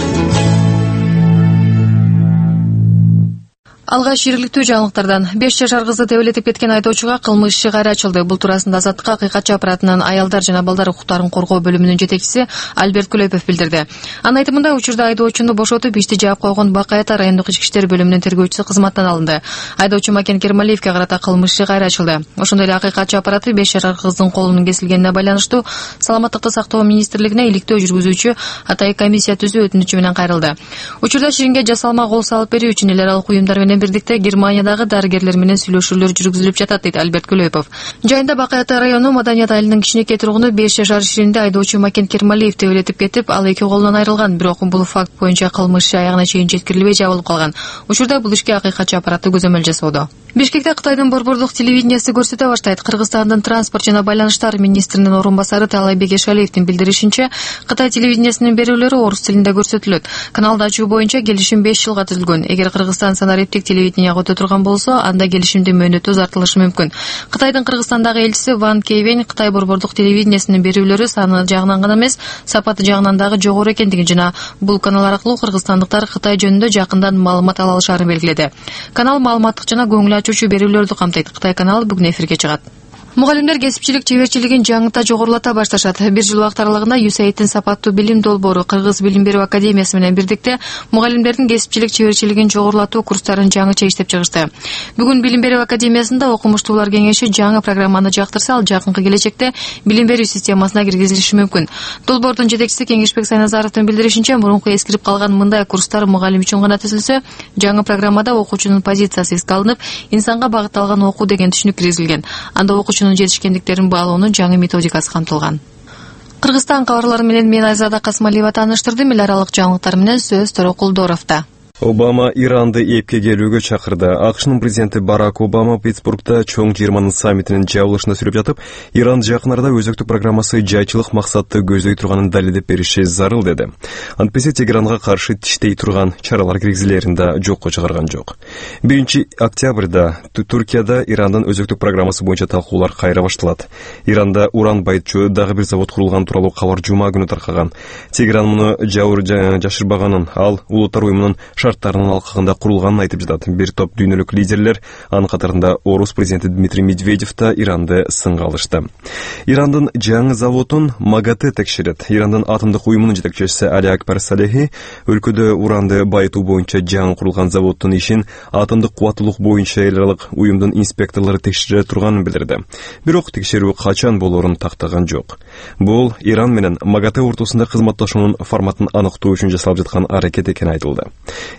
Алгач жергиликтүү жаңылыктардан 5 жашар кызды тебелетип кеткен айдоочуга кылмыш иши кайра ачылды. Бул туурасында Азаттыкка акыйкатчы аппаратынын аялдар жана балдар укуктарын коргоо бөлүмүнүн жетекчиси Альберт Кулепов билдирди. Анын айтымында учурда айдоочуну бошотуп ишти жаап койгон Бакайата райондук ички иштер бөлүмүнүн тергөөчүсү кызматтан алынды. Айдоочу Макен Кермалиевге карата кылмыш иши кайра ачылды. Ошондой эле акыйкатчы аппараты 5 жашар кыздын колунун кесилгенине байланыштуу Саламаттыкты сактоо министрлигине иликтөө жүргүзүүчү Атай комиссия түзүү өтүнүчү менен кайрылды. Учурда Ширинге жасалма кол салып берүү үчүн эл аралык уюмдар менен бирдикте Германиядагы дарыгерлер менен сүйлөшүүлөр жүргүзүлүп жатат, дейт Альберт Кулепов. Жайында Бакайата району Маданият айылынын кичинекей тургуну 5 жашар Ширинде айдоочу Макен Кермалиев тебелетип кетип, ал 2 колунан айрылган. Бирок бул факт боюнча кылмыш иши аягына чейин жеткирилбей жабылып калган. Учурда бул ишке акыйкатчы аппараты көзөмөл жасоодо. Бишкекте Кытайдын борбордук телевидениясы көрсөтө баштайт. Кыргызстандын транспорт жана байланыштар министринин орун басары Таалайбек Эшалиевдин билдиришинче, Кытай телевидениясынын берүүлөрү орус тилинде көрсөтүлөт. Каналды ачуу боюнча келишим 5 жылга түзүлгөн. Эгер Кыргызстан санариптик телевиденияга өтө турган болсо, анда келишимдин мөөнөтү узартылышы мүмкүн. Кытайдын Кыргызстандагы элчиси Ван Кейвен Кытай борбордук телевидениясынын берүүлөрү саны жагынан гана эмес, сапаты жагынан дагы жогору экендигин жана бул канал аркылуу кыргызстандыктар Кытай жөнүндө жакындан маалымат ала алышарын белгиледи. Канал маалыматтык жана көңүл ачуучу берүүлөрдү камтыйт. Кытай каналы бүгүн эфирге чыгат. Мугалимдер кесипчилик чеберчилигин жаңыта жогорулата башташат. 1 жыл убакыт аралыгында USAID-тин сапаттуу билим долбоору Кыргыз билим берүү академиясы менен бирдикте мугалимдердин кесипчилик чеберчилигин жогорулатуу курстарын жаңыча иштеп чыгышты. Бүгүн билим берүү академиясында окумуштуулар кеңеши жаңы программаны жактырса, ал жакынкы келечекте билим берүү системасына киргизилиши мүмкүн. Долбоордун жетекчиси Кеңешбек Сайназаровдун билдиришинче, мурунку эскирип калган мындай курстар мугалим үчүн гана түзүлсө, жаңы программада окуучунун позициясы эске алынып, инсанга багытталган окуу деген түшүнүк киргизилген. Анда окуучу жетишкендиктерин баалоонун жаңы методикасы камтылган. Кыргызстан кабарлары менен мен Айзада Касмалиева тааныштырдым. Эл аралык жаңылыктар менен сөз Төрөкулдоровдо. Обама Иранды эпке келүүгө чакырды. АКШнын президенти Барак Обама Питтсбургда чоң жыйырманын саммитинин жабылышына сүрүп жатып, Иран жакын арада өзөктүк программасы жайчылык максатты көздөй турганын далилдеп бериши зарыл деди. Антпесе Тегеранга каршы тиштей турган чаралар киргизилерин да жокко чыгарган жок. 1 октябрда Туркияда Ирандын өзөктүк программасы боюнча талкуулар кайра башталат. Иранда уран байытчу дагы бир завод курулган тууралуу кабар жума күнү таркаган. Тегеран муну жашырбаганын, ал улуттар уюмунун шарттарынын алкагында курулганын айтып жатат. Бир топ дүйнөлүк лидерлер, анын катарында орус президенти Дмитрий Медведев да Иранды сынга алышты. Ирандын жаңы заводун МАГАТЭ текшерет. Ирандын атомдук уюмунун жетекчиси Али Акбар Салехи өлкөдө уранды байытуу боюнча жаңы курулган заводдун ишин атомдук кубаттуулук боюнча эл аралык уюмдун инспекторлору текшере турганын билдирди. Бирок текшерүү качан болоорун тактаган жок. Бул Иран менен МАГАТЭ ортосунда кызматташуунун форматын аныктоо үчүн жасалып жаткан аракет экени айтылды.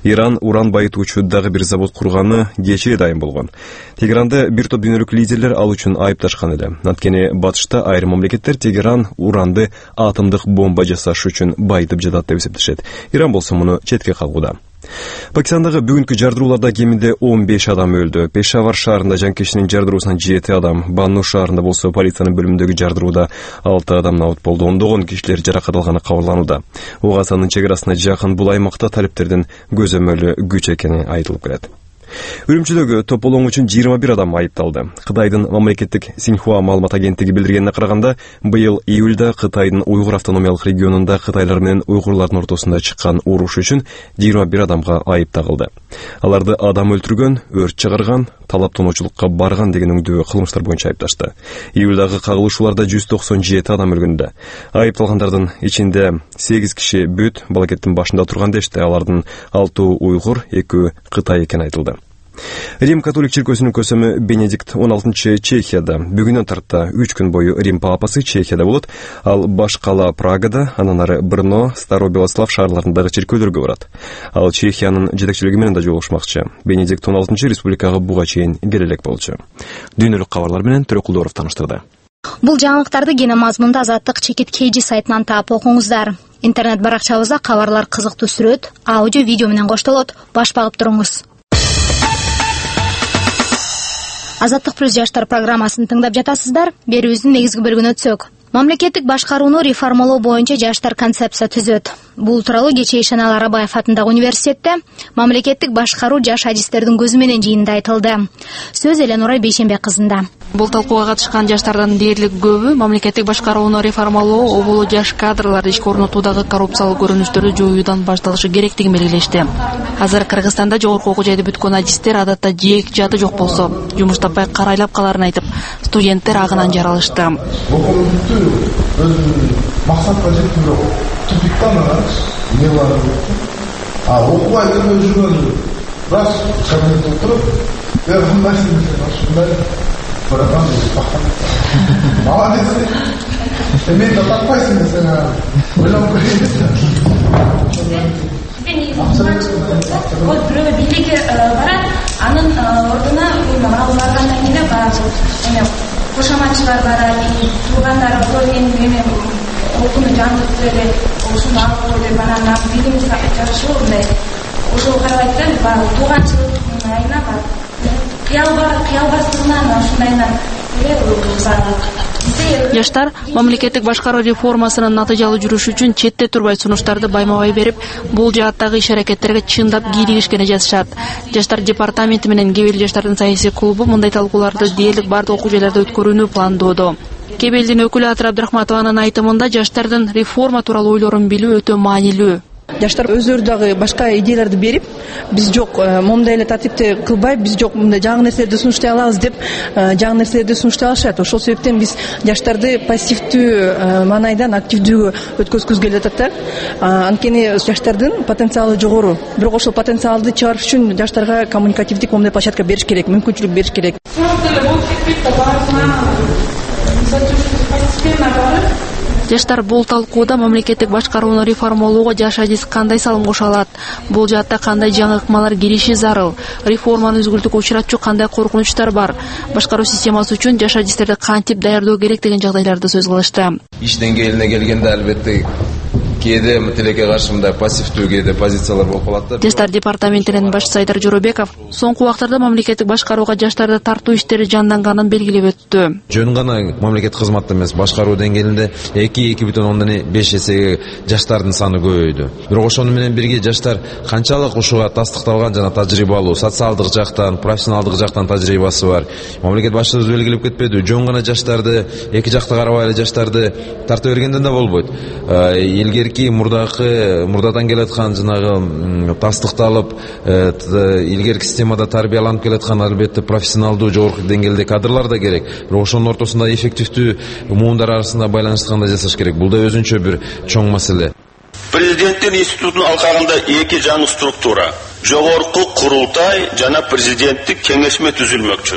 Иран уран байытуучу дагы бир завод курганы кечээ дайым болгон. Тегеранда бир топ дүйнөлүк лидерлер ал үчүн айыпташкан эле. Анткени батышта айрым мамлекеттер Тегеран уранды атомдук бомба жасаш үчүн байытып жатат деп эсептешет. Иран болсо муну четке кагууда. Пакистандагы бүгүнкү жардырууларда кеминде 15 адам өлдү. Пешавар шаарында жанкечтинин жардыруусунан 7 адам, Банну шаарында болсо полициянын бөлүмүндөгү жардырууда 6 адам абут болду. Ондогон кишилер жаракат алганы кабарланууда. Угасанын чек арасына жакын бул аймакта талептердин көзөмөлү күч экени айтылып келет. Үрүмчүдөгү тополоң үчүн 21 адам айыпталды. Кытайдын мамлекеттик Синьхуа маалымат агенттиги билдиргенине караганда, быйыл июлда Кытайдын Уйгур автономиялык регионунда кытайлар менен уйгурлардын ортосунда чыккан уруш үчүн 21 адамга айып тагылды. Аларды адам өлтүргөн, өрт чыгарган, талап тоноочулукка барган деген өңдүү кылмыштар боюнча айыпташты. Июлдагы кагылышууларда 197 адам өлгөндө. Айыпталгандардын ичинде 8 киши бүт балакеттин башында турган дешти. Алардын 6 уйгур, 2 Кытай экени айтылды. Рим католик чиркөөсүнүн көсөмү Бенедикт 16 Чехияда, бүгүнөн тарта 3 күн бою Рим папасы Чехияда болот, ал баш кала Прагада, анан ары Брно, Старобелослав шаарларындагы чиркөөлөргө барат. Ал Чехиянын жетекчилиги менен да жолугушмакчы. Бенедикт 16 республикага буга чейин келе элек болчу. Дүйнөлүк кабарлар менен Төрөкулдоров таныштырды. Бул жаңылыктарды кене мазмунда Азаттык чекит KG сайтынан таап окуңуздар. Интернет баракчабызда кабарлар кызыктуу сүрөт, аудио, видео менен коштолот. Баш багып туруңуз. Азаттык плюс жаштар программасын тыңдап жатасыздар. Берүүбүздүн негизги бөлүгүнө өтсөк. Мамлекеттик башкарууну реформалоо боюнча жаштар концепция түзөт. Бул тууралуу кечээ Ишенал Арабаев атындагы университетте мамлекеттик башкаруу жаш адистердин көзү менен жыйында айтылды. Сөз Эленора Бейшембек кызында. Бул талкууга катышкан жаштардын дээрлик көбү мамлекеттик башкарууну реформалоо, оболу жаш кадрларды ишке орнотуудагы коррупциялык көрүнүштөрдү жоюудан башталышы керектигин белгилешти. Азыр Кыргызстанда жогорку окуу жайды бүткөн адистер адатта жеек жаты жок болсо, жумуш таппай карайлап каларын айтып, студенттер агынан жаралышты. Мақсатқа жетті жоқ. Тупиктан арамыз, не бар еді? Оқуға келмей жүрген рас кабинетте отырып, қандай сен шындай бір адам бақтан. Молодец. Мен де таппайсың десең, ойланып көрейін. Вот біреу билікке барады, анын ордына барғаннан кейін барады. Кошаматчылар барады, туғандары көрген окууну жаңылтып эле ушуну алып кой деп анан билим жарышы мындай ошол карабайт да баягы тууганчылык айына кыялбастыгынан ушундайынан Жаштар мамлекеттик башкаруу реформасынын натыйжалуу жүрүшү үчүн четте турбай сунуштарды байма-бай берип, бул жааттагы иш-аракеттерге чындап кийлигишкени жазышат. Жаштар департаменти менен Кебел жаштардын саясий клубу мындай талкууларды дээрлик бардык окуу жайларда өткөрүүнү пландоодо. Кебелдин өкүлү Атыр Абдрахматованын айтымында жаштардын реформа тууралуу ойлорун билүү өтө маанилүү. Жаштар өздөрү дагы башка идеяларды берип, биз жок момундай эле тартипти кылбай, биз жок мындай жаңы нерселерди сунуштай алабыз деп жаңы нерселерди сунуштай алышат. Ошол себептен биз жаштарды пассивдүү маанайдан активдүүгө өткөзгүбүз келип атат да. Анткени жаштардын потенциалы жогору. Бирок ошол потенциалды чыгарыш үчүн жаштарга коммуникативдик момундай площадка бериш керек, мүмкүнчүлүк бериш керек. Жаштар бул талкууда мамлекеттик башкарууну реформалоого жаш адис кандай салым кошо алат? Бул жаатта кандай жаңы ыкмалар келиши зарыл? Реформаны үзгүлтүккө учуратчу кандай коркунучтар бар? Башкаруу системасы үчүн жаш адистерди кантип даярдоо керек деген жагдайларды сөз кылышты. Иш деңгээлине келгенде албетте кээде тилекке каршы мындай пассивдүү кээде позициялар болуп калат да. Жаштар департаментинин башчысы Айдар Жоробеков соңку убактарда мамлекеттик башкарууга жаштарды тартуу иштери жанданганын белгилеп өттү. Жөн гана мамлекеттик кызматта эмес, башкаруу деңгээлинде 2,5 эсеге жаштардын саны көбөйдү. Бирок ошону менен бирге жаштар канчалык ушуга тастыкталган жана тажрыйбалуу, социалдык жактан, профессионалдык жактан тажрыйбасы бар. Мамлекет башчыбыз белгилеп кетпеди, жөн гана жаштарды эки жакта карабай эле жаштарды тарта бергенден да болбойт. Илгерки мурдадан келаткан жанагы тастыкталып, илгерки системада тарбияланып келаткан албетте профессионалдуу жогорку деңгээлде кадрлар да керек. Бирок ошонун ортосунда эффективдүү муундар арасында байланыштыргандай жасаш керек. Бул да өзүнчө бир чоң маселе. Президенттин институтунун алкагында эки жаңы структура, жогорку курултай жана президенттик кеңешме түзүлмөкчү.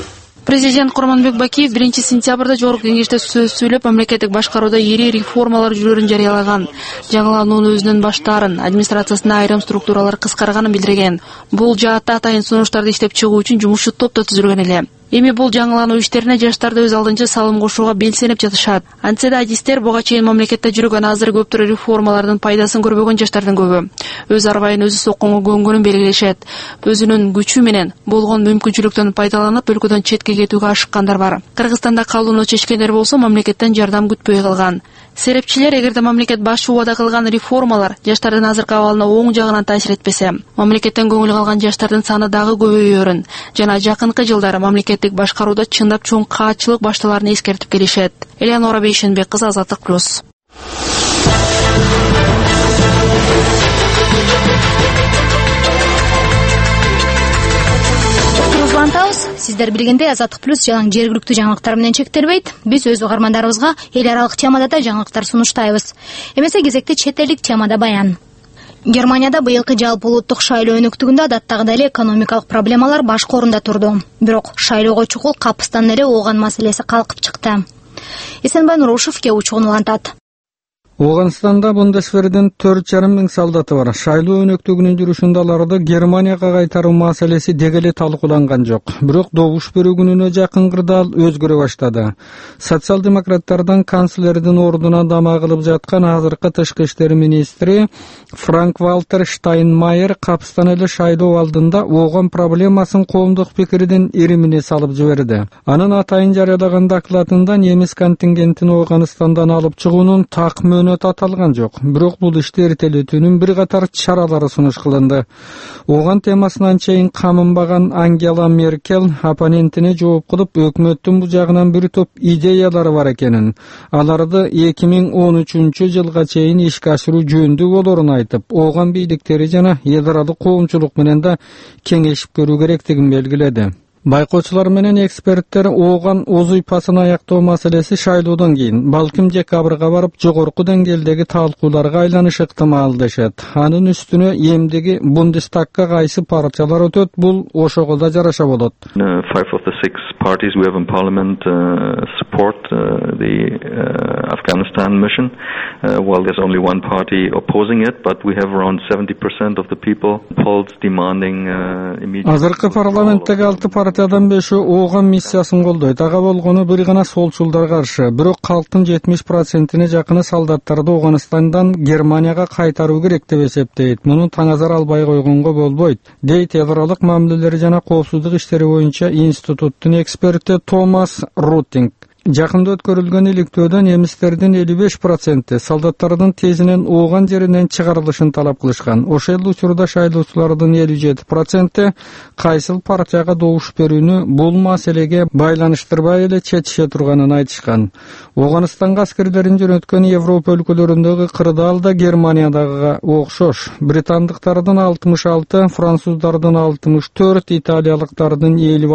Президент Курманбек Бакиев 1-сентябрда Жогорку Кеңеште сөз сүйлөп, мамлекеттик башкарууда ири реформалар жүрөрүн жарыялаган. Жаңылануунун өзүнөн баштаарын, администрациясында айрым структуралар кыскарганын билдирген. Бул жаатта атайын сунуштарды иштеп чыгуу үчүн жумушчу топ да түзүлгөн эле. Эми бул жаңылануу иштерине жаштарды өз алдынча салым кошууга белсенип жатышат. Антсе да адистер буга чейин мамлекетте жүргөн азыр көптөр реформалардын пайдасын көрбөгөн жаштардын көбү. Өз арбайын өзү сокконго көнгөнүн белгилешет. Өзүнүн күчү менен болгон мүмкүнчүлүктөн пайдаланып өлкөдөн четке кетүүгө ашыккандар бар. Кыргызстанда калууну чечкендер болсо мамлекеттен жардам күтпөй калган. Серепчилер эгерде мамлекет башы убада кылган реформалар жаштардын азыркы абалына оң жагынан таасир этпесе, мамлекеттен көңүл калган жаштардын саны дагы көбөйөрүн жана жакынкы жылдары мамлекеттик башкарууда чындап чоң каатчылык башталарын эскертип келишет. Элеонора Бейшенбек кызы, Азаттык плюс. Сиздер билгендей Азаттык плюс жалаң жергиликтүү жаңылыктар менен чектелбейт. Биз өз угармандарыбызга эл аралык темада да жаңылыктар сунуштайбыз. Эмесе кезекте чет элдик темада баян. Германияда быйылкы жалпы улуттук шайлоо өнөктүгүндө адаттагыдай эле экономикалык проблемалар башкы орунда турду. Бирок шайлоого чукул капыстан эле ооган маселеси калкып чыкты. Эсенбай Нурушев кеучугун улантат. Ауганстанда Бундесвердин 4,5 миң солдаты бар. Шайлоо өнөктүгүнүн жүрүшүндө аларды Германияга кайтаруу маселеси дегеле талкууланган жок. Бирок добуш берүү күнүнө жакын ал өзгөрө баштады. Социал-демократтардан канцлердин ордуна дама кылып жаткан азыркы тышкы иштер министри Франк-Валтер Штайнмайер капыстан эле шайлоо алдында ооган проблемасын коомдук пикирдин иримине салып жиберди. Анын атайын жарыялаган докладында немис контингентин Ауганстандан алып чыгуунун так аталган жок. Бирок бул ишти эртелетүүнүн бир катар чаралары сунуш кылынды. Ооган темасынан чейин камынбаган Ангела Меркель оппонентине жооп кылып, өкмөттүн бул жагынан бир топ идеялары бар экенин, аларды 2013-жылга чейин ишке ашыруу жөнүндө болорун айтып, ооган бийликтери жана эл аралык коомчулук менен да кеңешип көрүү керектигин белгиледи. Байкоочулар менен эксперттер ооган оз уйпасын аяктоо маселеси шайлоодон кийин, балким декабрга барып, жогорку деңгээлдеги талкууларга айланышы ыктымал дешет. Анын үстүнө эмдиги Бундестагга кайсы партиялар өтөт, бул ошого да жараша болот. 5 of the 6 parties we have in parliament support the Afghanistan mission. Well, there's only one party opposing it, but we have around 70% of the people polls demanding immediate. Азыркы парламенттеги 6 партиядан 5-ü ооган миссиясын колдойт. Ага болгону бир гана солчулдар каршы. Бирок калктын 70%-ине жакыны солдаттарды Ауганистандан Германияга кайтаруу керек деп эсептейт. Муну таңазар албай койгонго болбойт, дейт эл аралык мамилелер жана коопсуздук иштери боюнча институттун эксперти Томас Рутинг. Жакында өткөрүлгөн иликтөөдө немистердин 55% солдаттардын тезинен ооган жеринен чыгарылышын талап кылышкан. Ошол учурда шайлоочулардын 57% кайсыл партияга добуш берүүнү бул маселеге байланыштырбай эле чечише турганын айтышкан. Ауганистанга аскерлерин жөнөткөн Европа өлкөлөрүндөгү кырдаал да Германиядагыга окшош. Британдыктардын 66, француздардын 64, италиялыктардын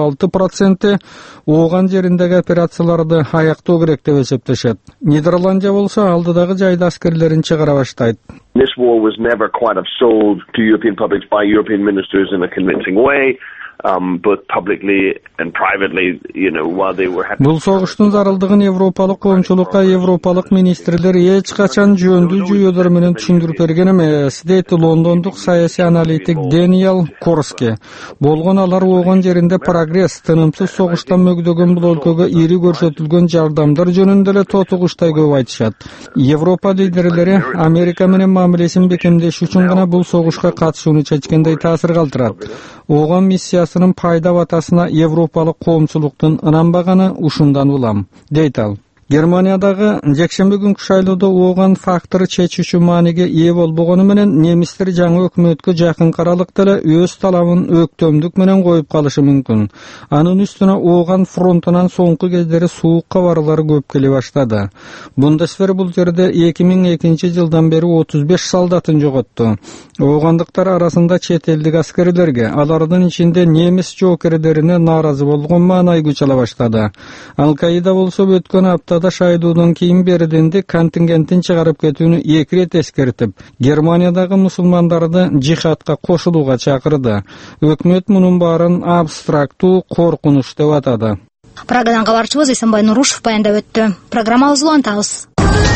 56% ооган жериндеги операцияларды аяктоо керек деп эсептешет. Нидерландия болсо алдыдагы жайда аскерлерин чыгара баштайт. This war was never quite sold to European publics by European ministers in a convincing way. Both publicly and privately, while they were happy. Бул согуштун зарылдыгын европалык коомчулукка европалык министрлер эч качан жөндүү жүйөлөр менен түшүндүрүп берген эмес, дейт лондондук саясий аналитик Дэниел Корски. Болгон алар ооган жеринде прогресс, тынымсыз согуштан мөгдөгөн бул өлкөгө ири көрсөтүлгөн жардамдар жөнүндө эле тотугуштай көп айтышат. Европа лидерлери Америка менен мамилесин бекемдеш үчүн гана бул согушка катышууну чечкендей таасир калтырат. Ооган миссиясынын пайда батасына европалык коомчулуктун ынанбаганы ушундан улам, дейт ал. Германиядагы жекшемби күнкү шайлоодо ооган фактору чечүүчү мааниге ээ болбогону менен немистер жаңы өкмөткө жакын каралыкта эле өз талабын өктөмдүк менен коюп калышы мүмкүн. Анын үстүнө ооган фронтунан соңку кездери суук кабарлары көп келе баштады. Бундесвер бул жерде 2002-жылдан бери 35 солдатын жоготту. Оогандыктар арасында чет элдик аскерлерге, алардын ичинде немис жоокерлерине нааразы болгон маанай күч ала баштады. Ал-Каида болсо өткөн аптада шайлоодон кийин Бердинди контингентин чыгарып кетүүнү 2 рет эскертип, Германиядагы мусулмандарды жихадка кошулууга чакырды. Өкмөт мунун баарын абстрактуу коркунуч деп атады. Прагадан кабарчыбыз Эсенбай Нурушев баяндап өттү. Программабызды улантабыз.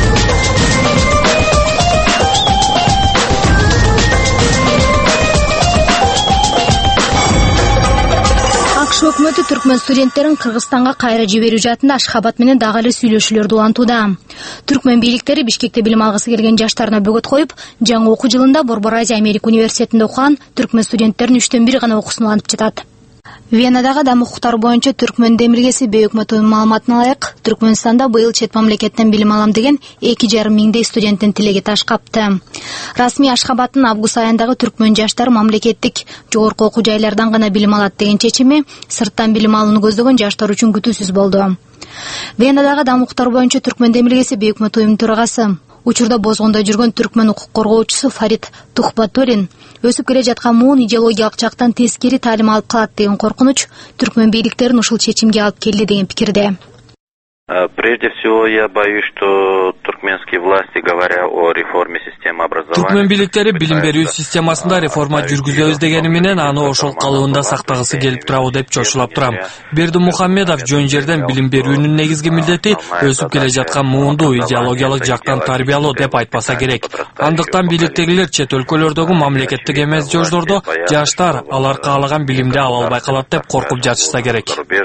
АКШ өкмөтү түркмөн студенттерин Кыргызстанга кайра жиберүү жаатында Ашхабад менен дагы эле сүйлөшүүлөрдү улантууда. Түркмөн бийликтери Бишкекте билим алгысы келген жаштарына бөгөт коюп, жаңы окуу жылында Борбор Азия Америка университетинде окуган түркмөн студенттерин 3/1 гана окуусун улантып жатат. Венадагы адам укуктары боюнча түркмөн демилгеси бейөкмөт маалыматына ылайык, Түркмөнстанда быйыл чет мамлекеттен билим алам деген 2,5 миңдей студенттин тилеги таш капты. Расмий Ашхабадтын август айындагы түркмөн жаштары мамлекеттик жогорку окуу жайлардан гана билим алат деген чечими сырттан билим алууну көздөгөн жаштар үчүн күтүүсүз болду. Венадагы адам укуктары боюнча түркмөн демилгеси бейөкмөт уюмунун төрагасы, учурда бозгондо жүргөн түркмөн укук коргоочусу Фарид Тухбатуллин өсүп келе жаткан муун идеологиялык жактан тескери таалим алып калат деген коркунуч түркмөн бийликтерин ушул чечимге алып келди деген пикирде. Прежде всего, я боюсь, что туркменские власти, говоря о реформе системы образования... Түркмен бийликтери билим берүү системасында реформа жүргүзөбүз дегени менен аны ошол калыбында сактагысы келип турабы деп чочулап турам. Бердимухамедов жөн жерден билим берүүнүн негизги милдети өсүп келе жаткан муунду идеологиялык жактан тарбиялоо деп айтпаса керек. Андыктан бийликтегилер чет өлкөлөрдөгү мамлекеттик эмес жождордо жаштар алар каалаган билимди ала албай калат деп коркуп жатышса керек.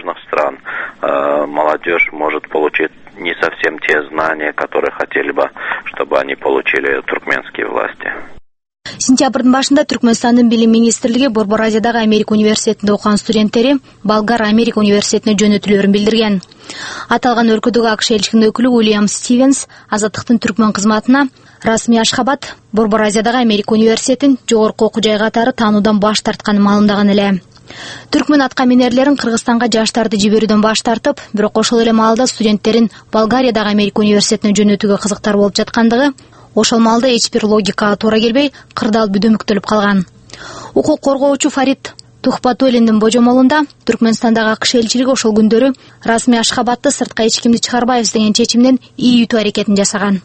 Молодежь может получить не совсем те знания, которые хотели бы, чтобы они получили туркменские власти. Сентябрдын башында Түркмөнстандын билим министрлиги Борбор Азиядагы Америка университетинде окуган студенттери Болгар Америка университетине жөнөтүлөрүн билдирген. Аталган өлкөдөгү АКШ элчилигинин өкүлү Уильям Стивенс Азаттыктын түркмөн кызматына Расмий Ашхабад Борбор Азиядагы Америка университетин жогорку окуу жай катары таануудан баш тартканын маалымдаган эле. Түркмөн аткаминерлерин Кыргызстанга жаштарды жиберүүдөн баш тартып, бирок ошол эле маалда студенттерин Болгариядагы Америка университетине жөнөтүүгө кызыктар болуп жаткандыгы, ошол маалда эч бир логикага туура келбей, кырдаал бүдөмүктөлүп калган. Укук коргоочу Фарид Тухбатуллиндин божомолунда Түркмөнстандагы АКШ элчилиги ошол күндөрү Расмий Ашхабадты сыртка эч кимди чыгарбайбыз деген чечимден ийүүтүү аракетин жасаган.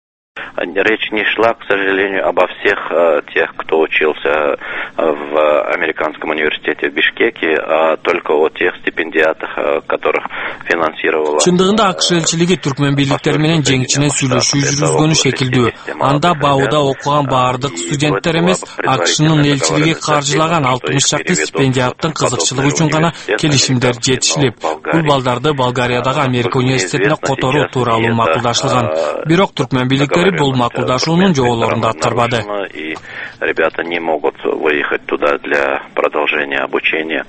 Речь не шла, к сожалению, обо всех тех, кто учился в Американском университете в Бишкеке, а только о тех стипендиатах, которых финансировала... Чындыгында АКШ элчилиги түркмөн бийликтери менен жеңичинен сүйлөшүү жүргүзгөнү шекилдүү. Анда Бауда окуган баардык студенттер эмес, АКШнын элчилиги каржылаган 60 чакты стипендиаттын кызыкчылыгы үчүн гана келишимдер жетишилип, бул балдарды Болгариядагы Америка университетине которуу тууралуу макулдашылган. Бирок түркмөн бийликтери бул макулдашуунун жоболорун да аткарбады. И ребята не могут выехать туда для продолжения обучения.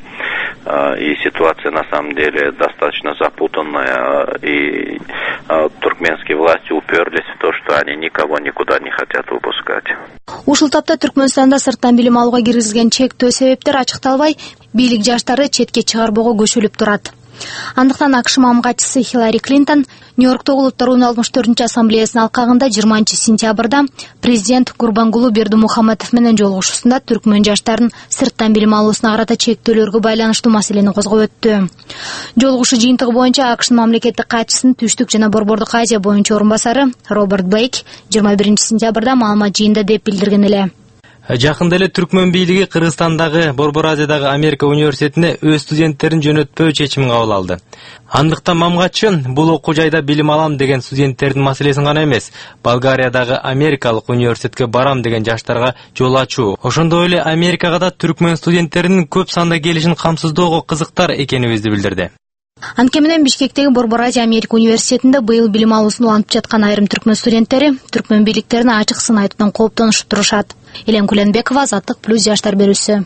И ситуация на самом деле достаточно запутанная. И туркменские власти уперлись в то, что они никого никуда не хотят выпускать. Ушул тапта Түркмөнстанда сырттан билим алууга киргизилген чектөө себептер ачыкталбай, бийлик жаштары четке чыгарбоого көчүлүп турат. Андыктан АКШ мамгатчысы Хиллари Клинтон Нью-Йорктогу Улуттар уюмунун 64-ассамблеясынын алкагында 20 сентябрда президент Гурбангулу Бердимухамедов менен жолугушуусунда түркмөн жаштарын сырттан билим алуусуна карата чектөөлөргө байланыштуу маселени козгоп өттү. Жолугушуу жыйынтыгы боюнча АКШнын мамлекеттик катчысынын Түштүк жана Борбордук Азия боюнча орун басары Роберт Блейк 21 сентябрда маалымат жыйында деп билдирген эле. Жакында эле түркмөн бийлиги Кыргызстандагы Борбор Азиядагы Америка университетине өз студенттерин жөнөтпөө чечимин кабыл алды. Андыктан мамгатчы бул окуу жайда билим алам деген студенттердин маселесин гана эмес, Болгариядагы Америкалык университетке барам деген жаштарга жол ачуу, ошондой эле Америкага да түркмөн студенттеринин көп санда келишин камсыздоого кызыктар экенибизди билдирди. Анткени менен Бишкектеги Борбор Азия Америка университетинде быйыл билим алуусун улантып жаткан айрым түркмөн студенттери түркмөн бийликтерине ачык сын айтуудан кооптонушуп турушат. Элем Куленбекова, Азаттык плюс жаштар берүүсү.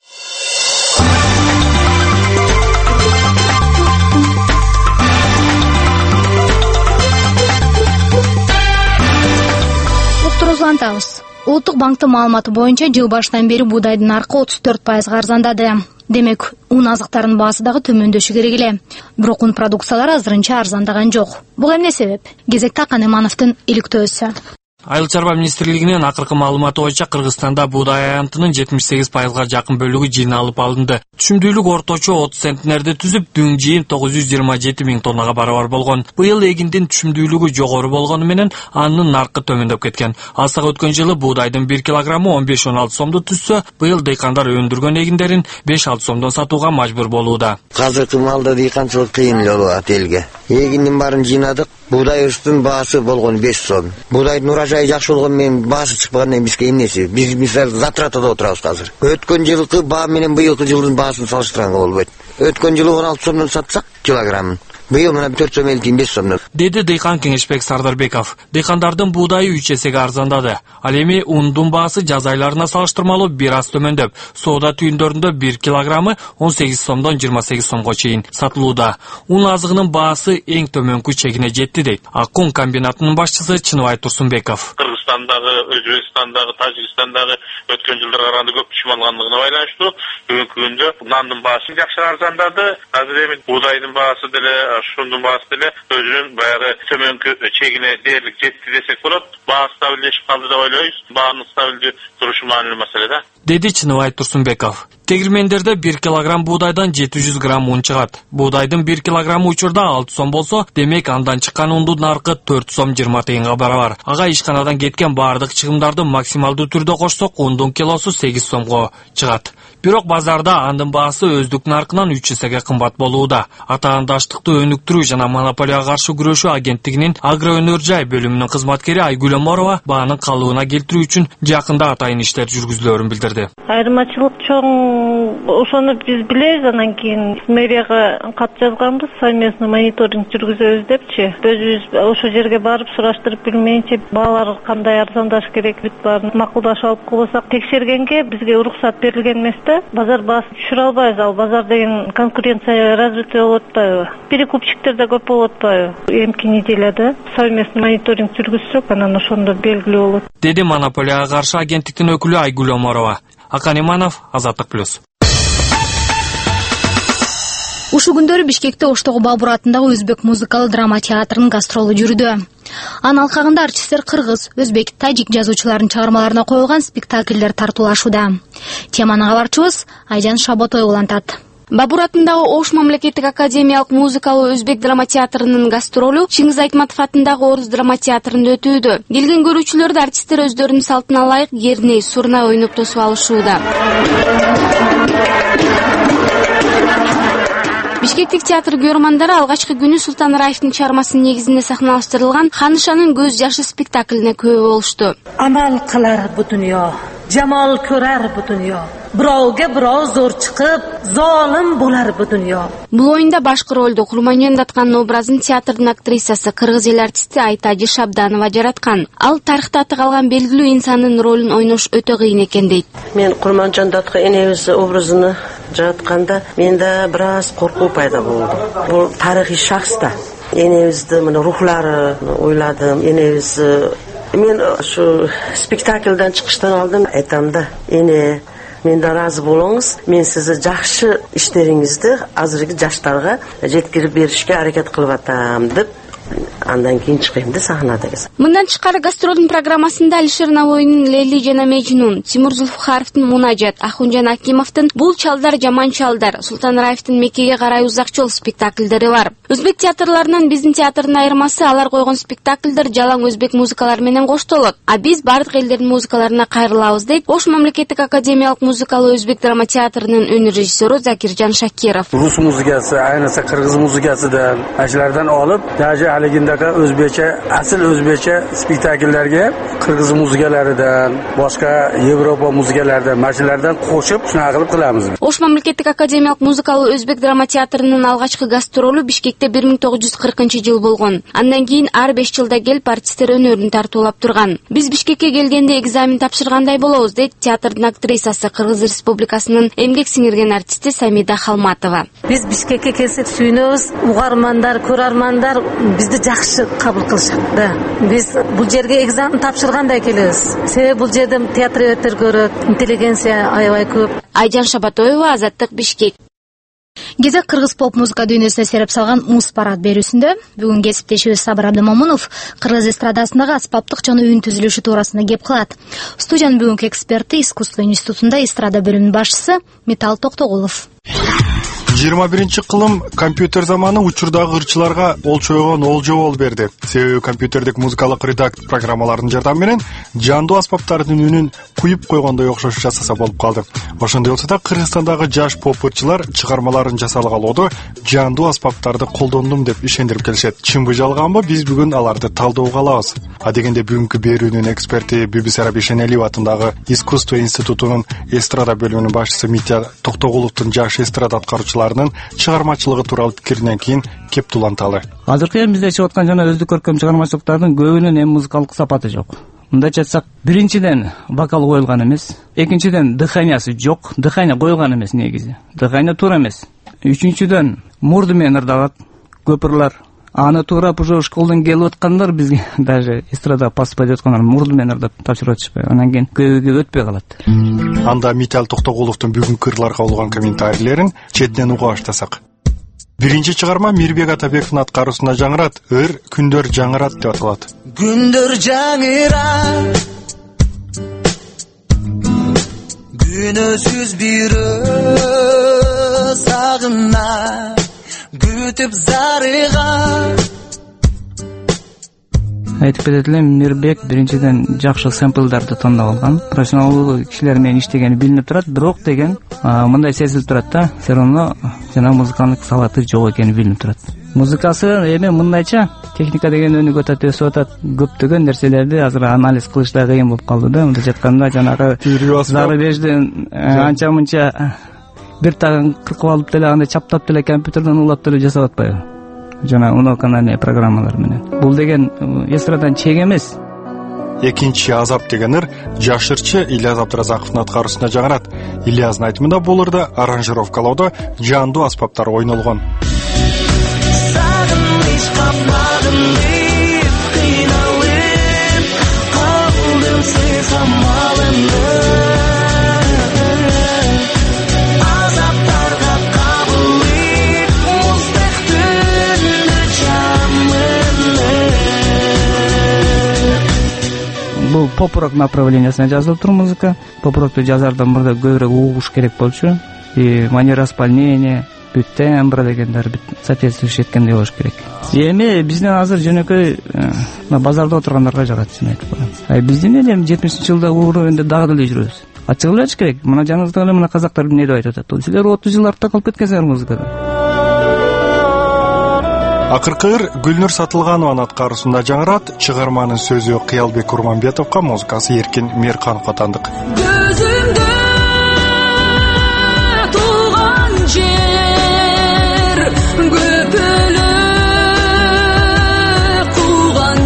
Уктурубузду улантабыз. Улуттук банктын маалыматы боюнча жыл башынан бери буудайдын наркы 34% арзандады. Демек, un азыктарынын баасы дагы төмөндөшү керек эле. Бирок un продукциялары азырынча арзандаган жок. Буга эмне себеп? Кезекте Акан Эмановдун иликтөөсү. Айыл чарба министрлигинин акыркы маалыматы боюнча Кыргызстанда буудай аянтынын 78%га жакын бөлүгү жыйналып алынды. Түшүмдүүлүк орточо 30 центнерди түзүп, дүң жыйын 927 000 тоннага барабар болгон. Быйыл эгиндин түшүмдүүлүгү жогору болгону менен анын наркы төмөндөп кеткен. Алсак өткөн жылы буудайдын 1 килограммы 15-16 сомду түзсө, быйыл дыйкандар өндүргөн эгиндерин 5-6 сомдон сатууга мажбур болууда. Азыркы малда дыйканчылык кыйын эле болот элге. Эгиндин баарын жыйнадык. Буудай өрүстүн баасы болгон 5 сом. Буудайдын урожайы жакшы болгон менен баасы чыкпагандан бизге эмнеси? Биз мисалы затратада отурабыз азыр. Өткөн жылкы баа менен быйылкы жылдын баасын салыштырганга болбойт. Өткөн жылы 16 сомдон сатсак килограммын. Быйыл мына 4 сом 5 сомдон. Деди дыйкан Кеңешбек Сардарбеков. Дыйкандардын буудайы 3 эсеге арзандады. Ал эми ундун баасы жаз айларына салыштырмалуу бир аз төмөндөп, соода түйүндөрүндө 1 килограммы 18 сомдон 28 сомго чейин сатылууда. Ун азыгынын баасы эң төмөнкү чегине жетти дейт Аккун комбинатынын башчысы Чыныбай Турсунбеков. Кыргызстандагы, Өзбекстандагы, Тажикстандагы өткөн жылдарга караганда көп түшүм алгандыгына байланыштуу бүгүнкү күндө нандын баасы жакшы арзандады. Азыр эми буудайдын баасы деле, шундун баасы деле өзүнүн баягы төмөнкү чегине дээрлик жетти десек болот. Баа стабилдешип калды деп ойлойбуз. Баанын стабилдүү турушу маанилүү маселе да. Деди Чыныбай Турсунбеков. Тегирмендерде 1 килограмм буудайдан 700 грамм un чыгат. Буудайдын 1 килограммы учурда 6 сом болсо, демек андан чыккан ундун наркы 4 сом 20 тыйынга барабар. Ага ишканадан кеткен баардык чыгымдарды максималдуу түрдө кошсок, ундун килосу 8 сомго чыгат. Бирок базарда андын баасы өздүк наркынан 3 эсеге кымбат болууда. Атаандаштыкты өнүктүрүү жана монополияга каршы күрөшүү агенттигинин агроөнөр жай бөлүмүнүн кызматкери Айгүл Оморова баанын калыбына келтирүү үчүн жакында атайын иштер жүргүзүлөрүн билдирди. Айырмачылык чоң, ошону биз билебиз. Анан кийин мэрияга кат жазганбыз, совместный мониторинг жүргүзөбүз депчи. Өзүбүз ошо жерге барып сураштырып билмейинче баалар кандай арзандаш керек бүт баарын макулдашып алып койсок, текшергенге бизге уруксат берилген эмес да. Базар баасын түшүрө албайбыз. Ал базар деген конкуренция развитый болуп атпайбы? Перекупчиктер да көп болуп атпайбы? Эмки неделяда совместный мониторинг жүргүзсөк, анан ошондо белгилүү болот. Деди монополияга каршы агенттиктин өкүлү Айгүл Оморова. Акан Иманов, Азаттык плюс. Ушул күндөрү Бишкекте Оштогу Бабур атындагы өзбек музыкалык драма театрынын гастролу жүрүүдө. Анын алкагында артисттер кыргыз, өзбек, тажик жазуучуларынын чыгармаларына коюлган спектакльдер тартуулашууда. Теманы кабарчыбыз Айжан Шаботой улантат. Бабур атындагы Ош мамлекеттик академиялык музыкалуу өзбек драма театрынын гастролу Чыңгыз Айтматов атындагы Орус драма театрында өтүүдө. Келген көрүүчүлөрдү артисттер өздөрүнүн салтына ылайык Ерней, Сурнай ойноп тосуп алышууда. Бишкектик театр көрөрмандары алгачкы күнү Султан Раевдин чыгармасынын негизинде сахналаштырылган Ханышанын көз жашы спектаклине күбө болушту. Амал кылар бу дүйнө, жамал көрөр бу дүйнө. Birovga birov zo'r chiqib, zolim bo'lar bu dunyo. Бул оюнда башкы ролду Курманjon даткандын образын театрдын актрисасы кыргыз эл артисти Айтажи Шабданова жараткан. Ал тарыхта аты калган белгилүү инсандын ролун ойнош өтө кыйын экен дейт. Мен Курманjon даткан энебиз образын жаратканда менде бир аз коркуу пайда болду. Бул тарыхый шахс да. Энебиздин мына рухлары ойладым. Энебиз мен шу спектакльдан чыгыштан алдым айтам да, эне менде разы болуңуз, мен сизди жакшы иштериңизди азыркы жаштарга жеткирип беришке аракет кылып атам деп андан кийин чыгайм да сахнада. Мындан тышкары гастролдун программасында Алишер Навойнун Лейли жана Мejnun, Тимур Зулфухаровдун Мунажат, Ахунжан Акимовдун Бул чалдар жаман чалдар, Султан Раевдин Меккеге карай узак жол спектакльдери бар. Өзбек театрларынан биздин театрдын айырмасы алар койгон спектакльдер жалаң өзбек музыкалары менен коштолот. А биз бардык элдердин музыкаларына кайрылабыз дейт Ош мамлекеттик академиялык музыкалуу өзбек драма театрынын өнөр режиссеру Закиржан Шакиров. Rus muzikasi, ayniqsa qirg'iz muzikasidan, ashlardan olib, даже haligindagi o'zbekcha, asl o'zbekcha spektakllarga qirg'iz muzikalaridan, boshqa Yevropa muzikalaridan, mashalardan qo'shib shunaqa qilib qilamiz. Ош мамлекеттик академиялык музыкалуу өзбек драма театрынын алгачкы гастролу Бишкекте 1940-жыл болгон. Андан кийин ар 5 жылда келип артисттер өнөрүн тартуулап турган. Биз Бишкекке келгенде экзамен тапшыргандай болобуз дейт театрдын актрисасы Кыргыз Республикасынын эмгек сиңирген артисти Самида Халматова. Биз Бишкекке келсек сүйүнөбүз, угармандар, көрөрмандар бизди жакшы кабыл кылышат да. Биз бул жерге экзамен тапшыргандай келебиз. Себеби бул жерде театр көрөт, интеллигенция аябай көп. Айжан Шабатоева, Азаттык, Бишкек. Кезек кыргыз поп музыка дүйнөсүнө сереп салган муз парад берүүсүндө бүгүн кесиптешибиз Сабыр Абдымомунов кыргыз эстрадасындагы аспаптык жана үн түзүлүшү туурасында кеп кылат. Студиянын бүгүнкү эксперти Искусство институтунда эстрада бөлүмүнүн башчысы Металл Токтогулов. 21-кылым компьютер заманы учурдагы ырчыларга олчойгон олжо болуп берди. Себеби компьютердик музыкалык редактор программалардын жардамы менен жандуу аспаптардын үнүн куюп койгондой окшош жасаса болуп калды. Ошондой болсо да Кыргызстандагы жаш поп ырчылар чыгармаларын жасалгалоодо жандуу аспаптарды колдондум деп ишендирип келишет. Чынбы жалганбы, биз бүгүн аларды талдоого алабыз. А дегенде бүгүнкү берүүнүн эксперти Бибисара Бишенелиева атындагы Искусство институтунун эстрада бөлүмүнүн башчысы Митя Токтогуловдун жаш эстрада аткаруучуларынын чыгармачылыгы тууралуу пикиринен кийин кеп туланталы. Азыркы бизде чыгып аткан жана өздүк көркөм чыгармачылыктардын көбүнүн эми музыкалык сапаты жок. Мындайча айтсак, биринчиден вокал коюлган эмес, экинчиден дыханиясы жок, дыхания коюлган эмес негизи. Дыхания туура эмес. Үчүнчүдөн мурду менен ырдалат көп ырлар. Аны туурап уже школдон келип аткандар бизге даже эстрада паспай деп аткандар мурду менен ырдап тапшырып атышпай. Анан кийин көбүгө өтпөй калат. Анда Митял Токтогуловдун бүгүнкү ырларга болгон комментарийлерин четинен уга баштасак. Биринчи чыгарма Мирбек Атабековдун аткаруусунда жаңырат, ыр күндөр жаңырат деп аталат. Күндөр жаңырат, күнөсүз бир сагына, күтүп зарыга. Айтып кетет элем, Мирбек биринчиден жакшы сэмплдарды тандап алган. Профессионалдуу кишилер менен иштегени билинип турат, бирок деген мындай сезилип турат да, все равно жана музыкалык сабаты жок экени билинип турат. Музыкасы эми мындайча техника деген өнүгүп атат, өсүп атат. Көптөгөн нерселерди азыр анализ кылыш да кыйын болуп калды да. Мындай айтканда жанагы зарубежден анча мынча бир тагын кыркып алып деле андай чаптап деле компьютерден улап деле жасап атпайбы? Жана унауканальный программалар менен. Бул деген эстрадан чек эмес. Экинчи азап деген ыр жаш ырчы Ильяс Абдыразаковдун аткаруусунда жаңырат. Ильястын айтымында бул ырда аранжировкалоодо жандуу аспаптар ойнолгон. Бул поп-рок направлениясына жазылыптыр музыка. Поп-рокты жазардан мурда көбүрөөк угуш керек болчу. И манера исполнения, бүт тембр дегендер бүт соответствующий эткендей болуш керек. Эми бизден азыр жөнөкөй базарда отургандарга жагат, чын айтып коем. Биздин эле 70-жылда уровенде дагы деле жүрөбүз. Ачык эле айтыш керек. Мына жаныңызда эле мына казактар эмне деп айтып атат? Силер 30 жыл артта калып кеткенсиңер музыкада. Акыркы ыр Гүлнур Сатылганованын аткаруусунда жаңырат, чыгарманын сөзү Кыялбек Курманбетовго, музыкасы Эркин Мээркановго тандык. Көзүмдө туган жер, көпөлө кууган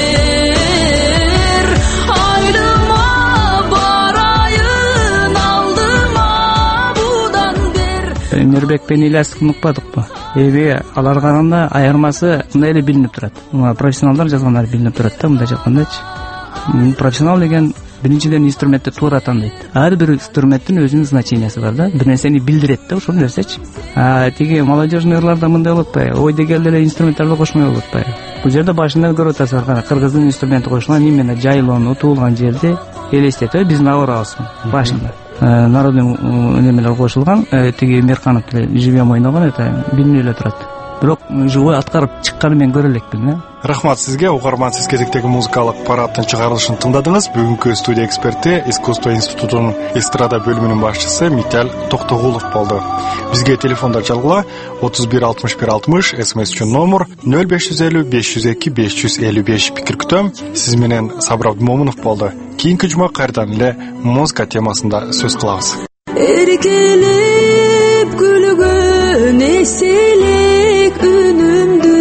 жер, айдыма барайын алдыма будан бер. Мирбек менен Ильястыкын укпадыкпы? Эми алар караганда айырмасы мындай эле билинип турат. Профессионалдар жазгандар билинип турат да, мындай айткандачы. Профессионал деген биринчиден инструментти туура тандайт. Ар бир инструменттин өзүнүн значениясы бар да, бир нерсени билдирет да, ошол нерсечи. Тиги молодежный ырларда мындай болуп атпайбы? Ой дегенде эле инструменттерди кошмой болуп атпайбы? Бул жерде башынан көрүп атасыздар, кыргыздын инструменти кошулган, именно жайлоону, туулган жерди элестетип, биздин аурабызбы башында. Народный немелер кошулган, тиги Мээрканов деле живьем ойногон, это билинип эле турат. Бирок живой аткарып чыкканын мен көрө элекмин. Рахмат сизге, угарман, сиз кезектеги музыкалык парадтын чыгарылышын тыңдадыңыз. Бүгүнкү студия эксперти Искусство институтунун эстрада бөлүмүнүн башчысы Митял Токтогулов болду. Бизге телефонда чалгыла 31 61 60, смс үчүн номер 0550 502 555. Пикир күтөм. Сиз менен Сабыр Абдымомунов болду. Кийинки жума кайрадан эле музыка темасында сөз кылабыз. Эркелеп күлгөн эселек үнүмдү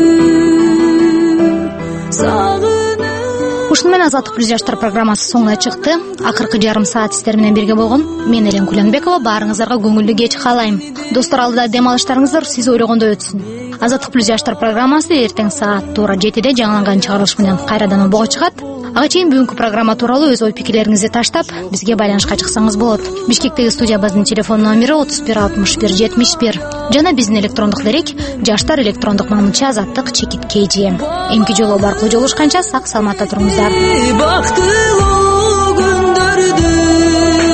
сагынып. Ушун менен Азаттык биз жаштар программасы соңуна чыкты. Акыркы жарым саат сиздер менен бирге болгон мен Элен Куленбекова. Баарыңыздарга көңүлдүү кеч каалайм. Достор, алдыда дем алыштарыңыздар сиз ойлогондой өтсүн. Азаттык плюс жаштар программасы эртең саат туура 7-де жаңыланган чыгарылыш менен кайрадан обого чыгат. Ага чейин бүгүнкү программа тууралуу өз ой пикирлериңизди таштап, бизге байланышка чыксаңыз болот. Бишкектеги студиябыздын телефон номери 31 61 71. Жана биздин электрондук дерек жаштар электрондук мамыча azаттык@kg. Эмки жолу баркылуу жолугушканча сак саламатта туруңуздар. Бактылуу күндөрдү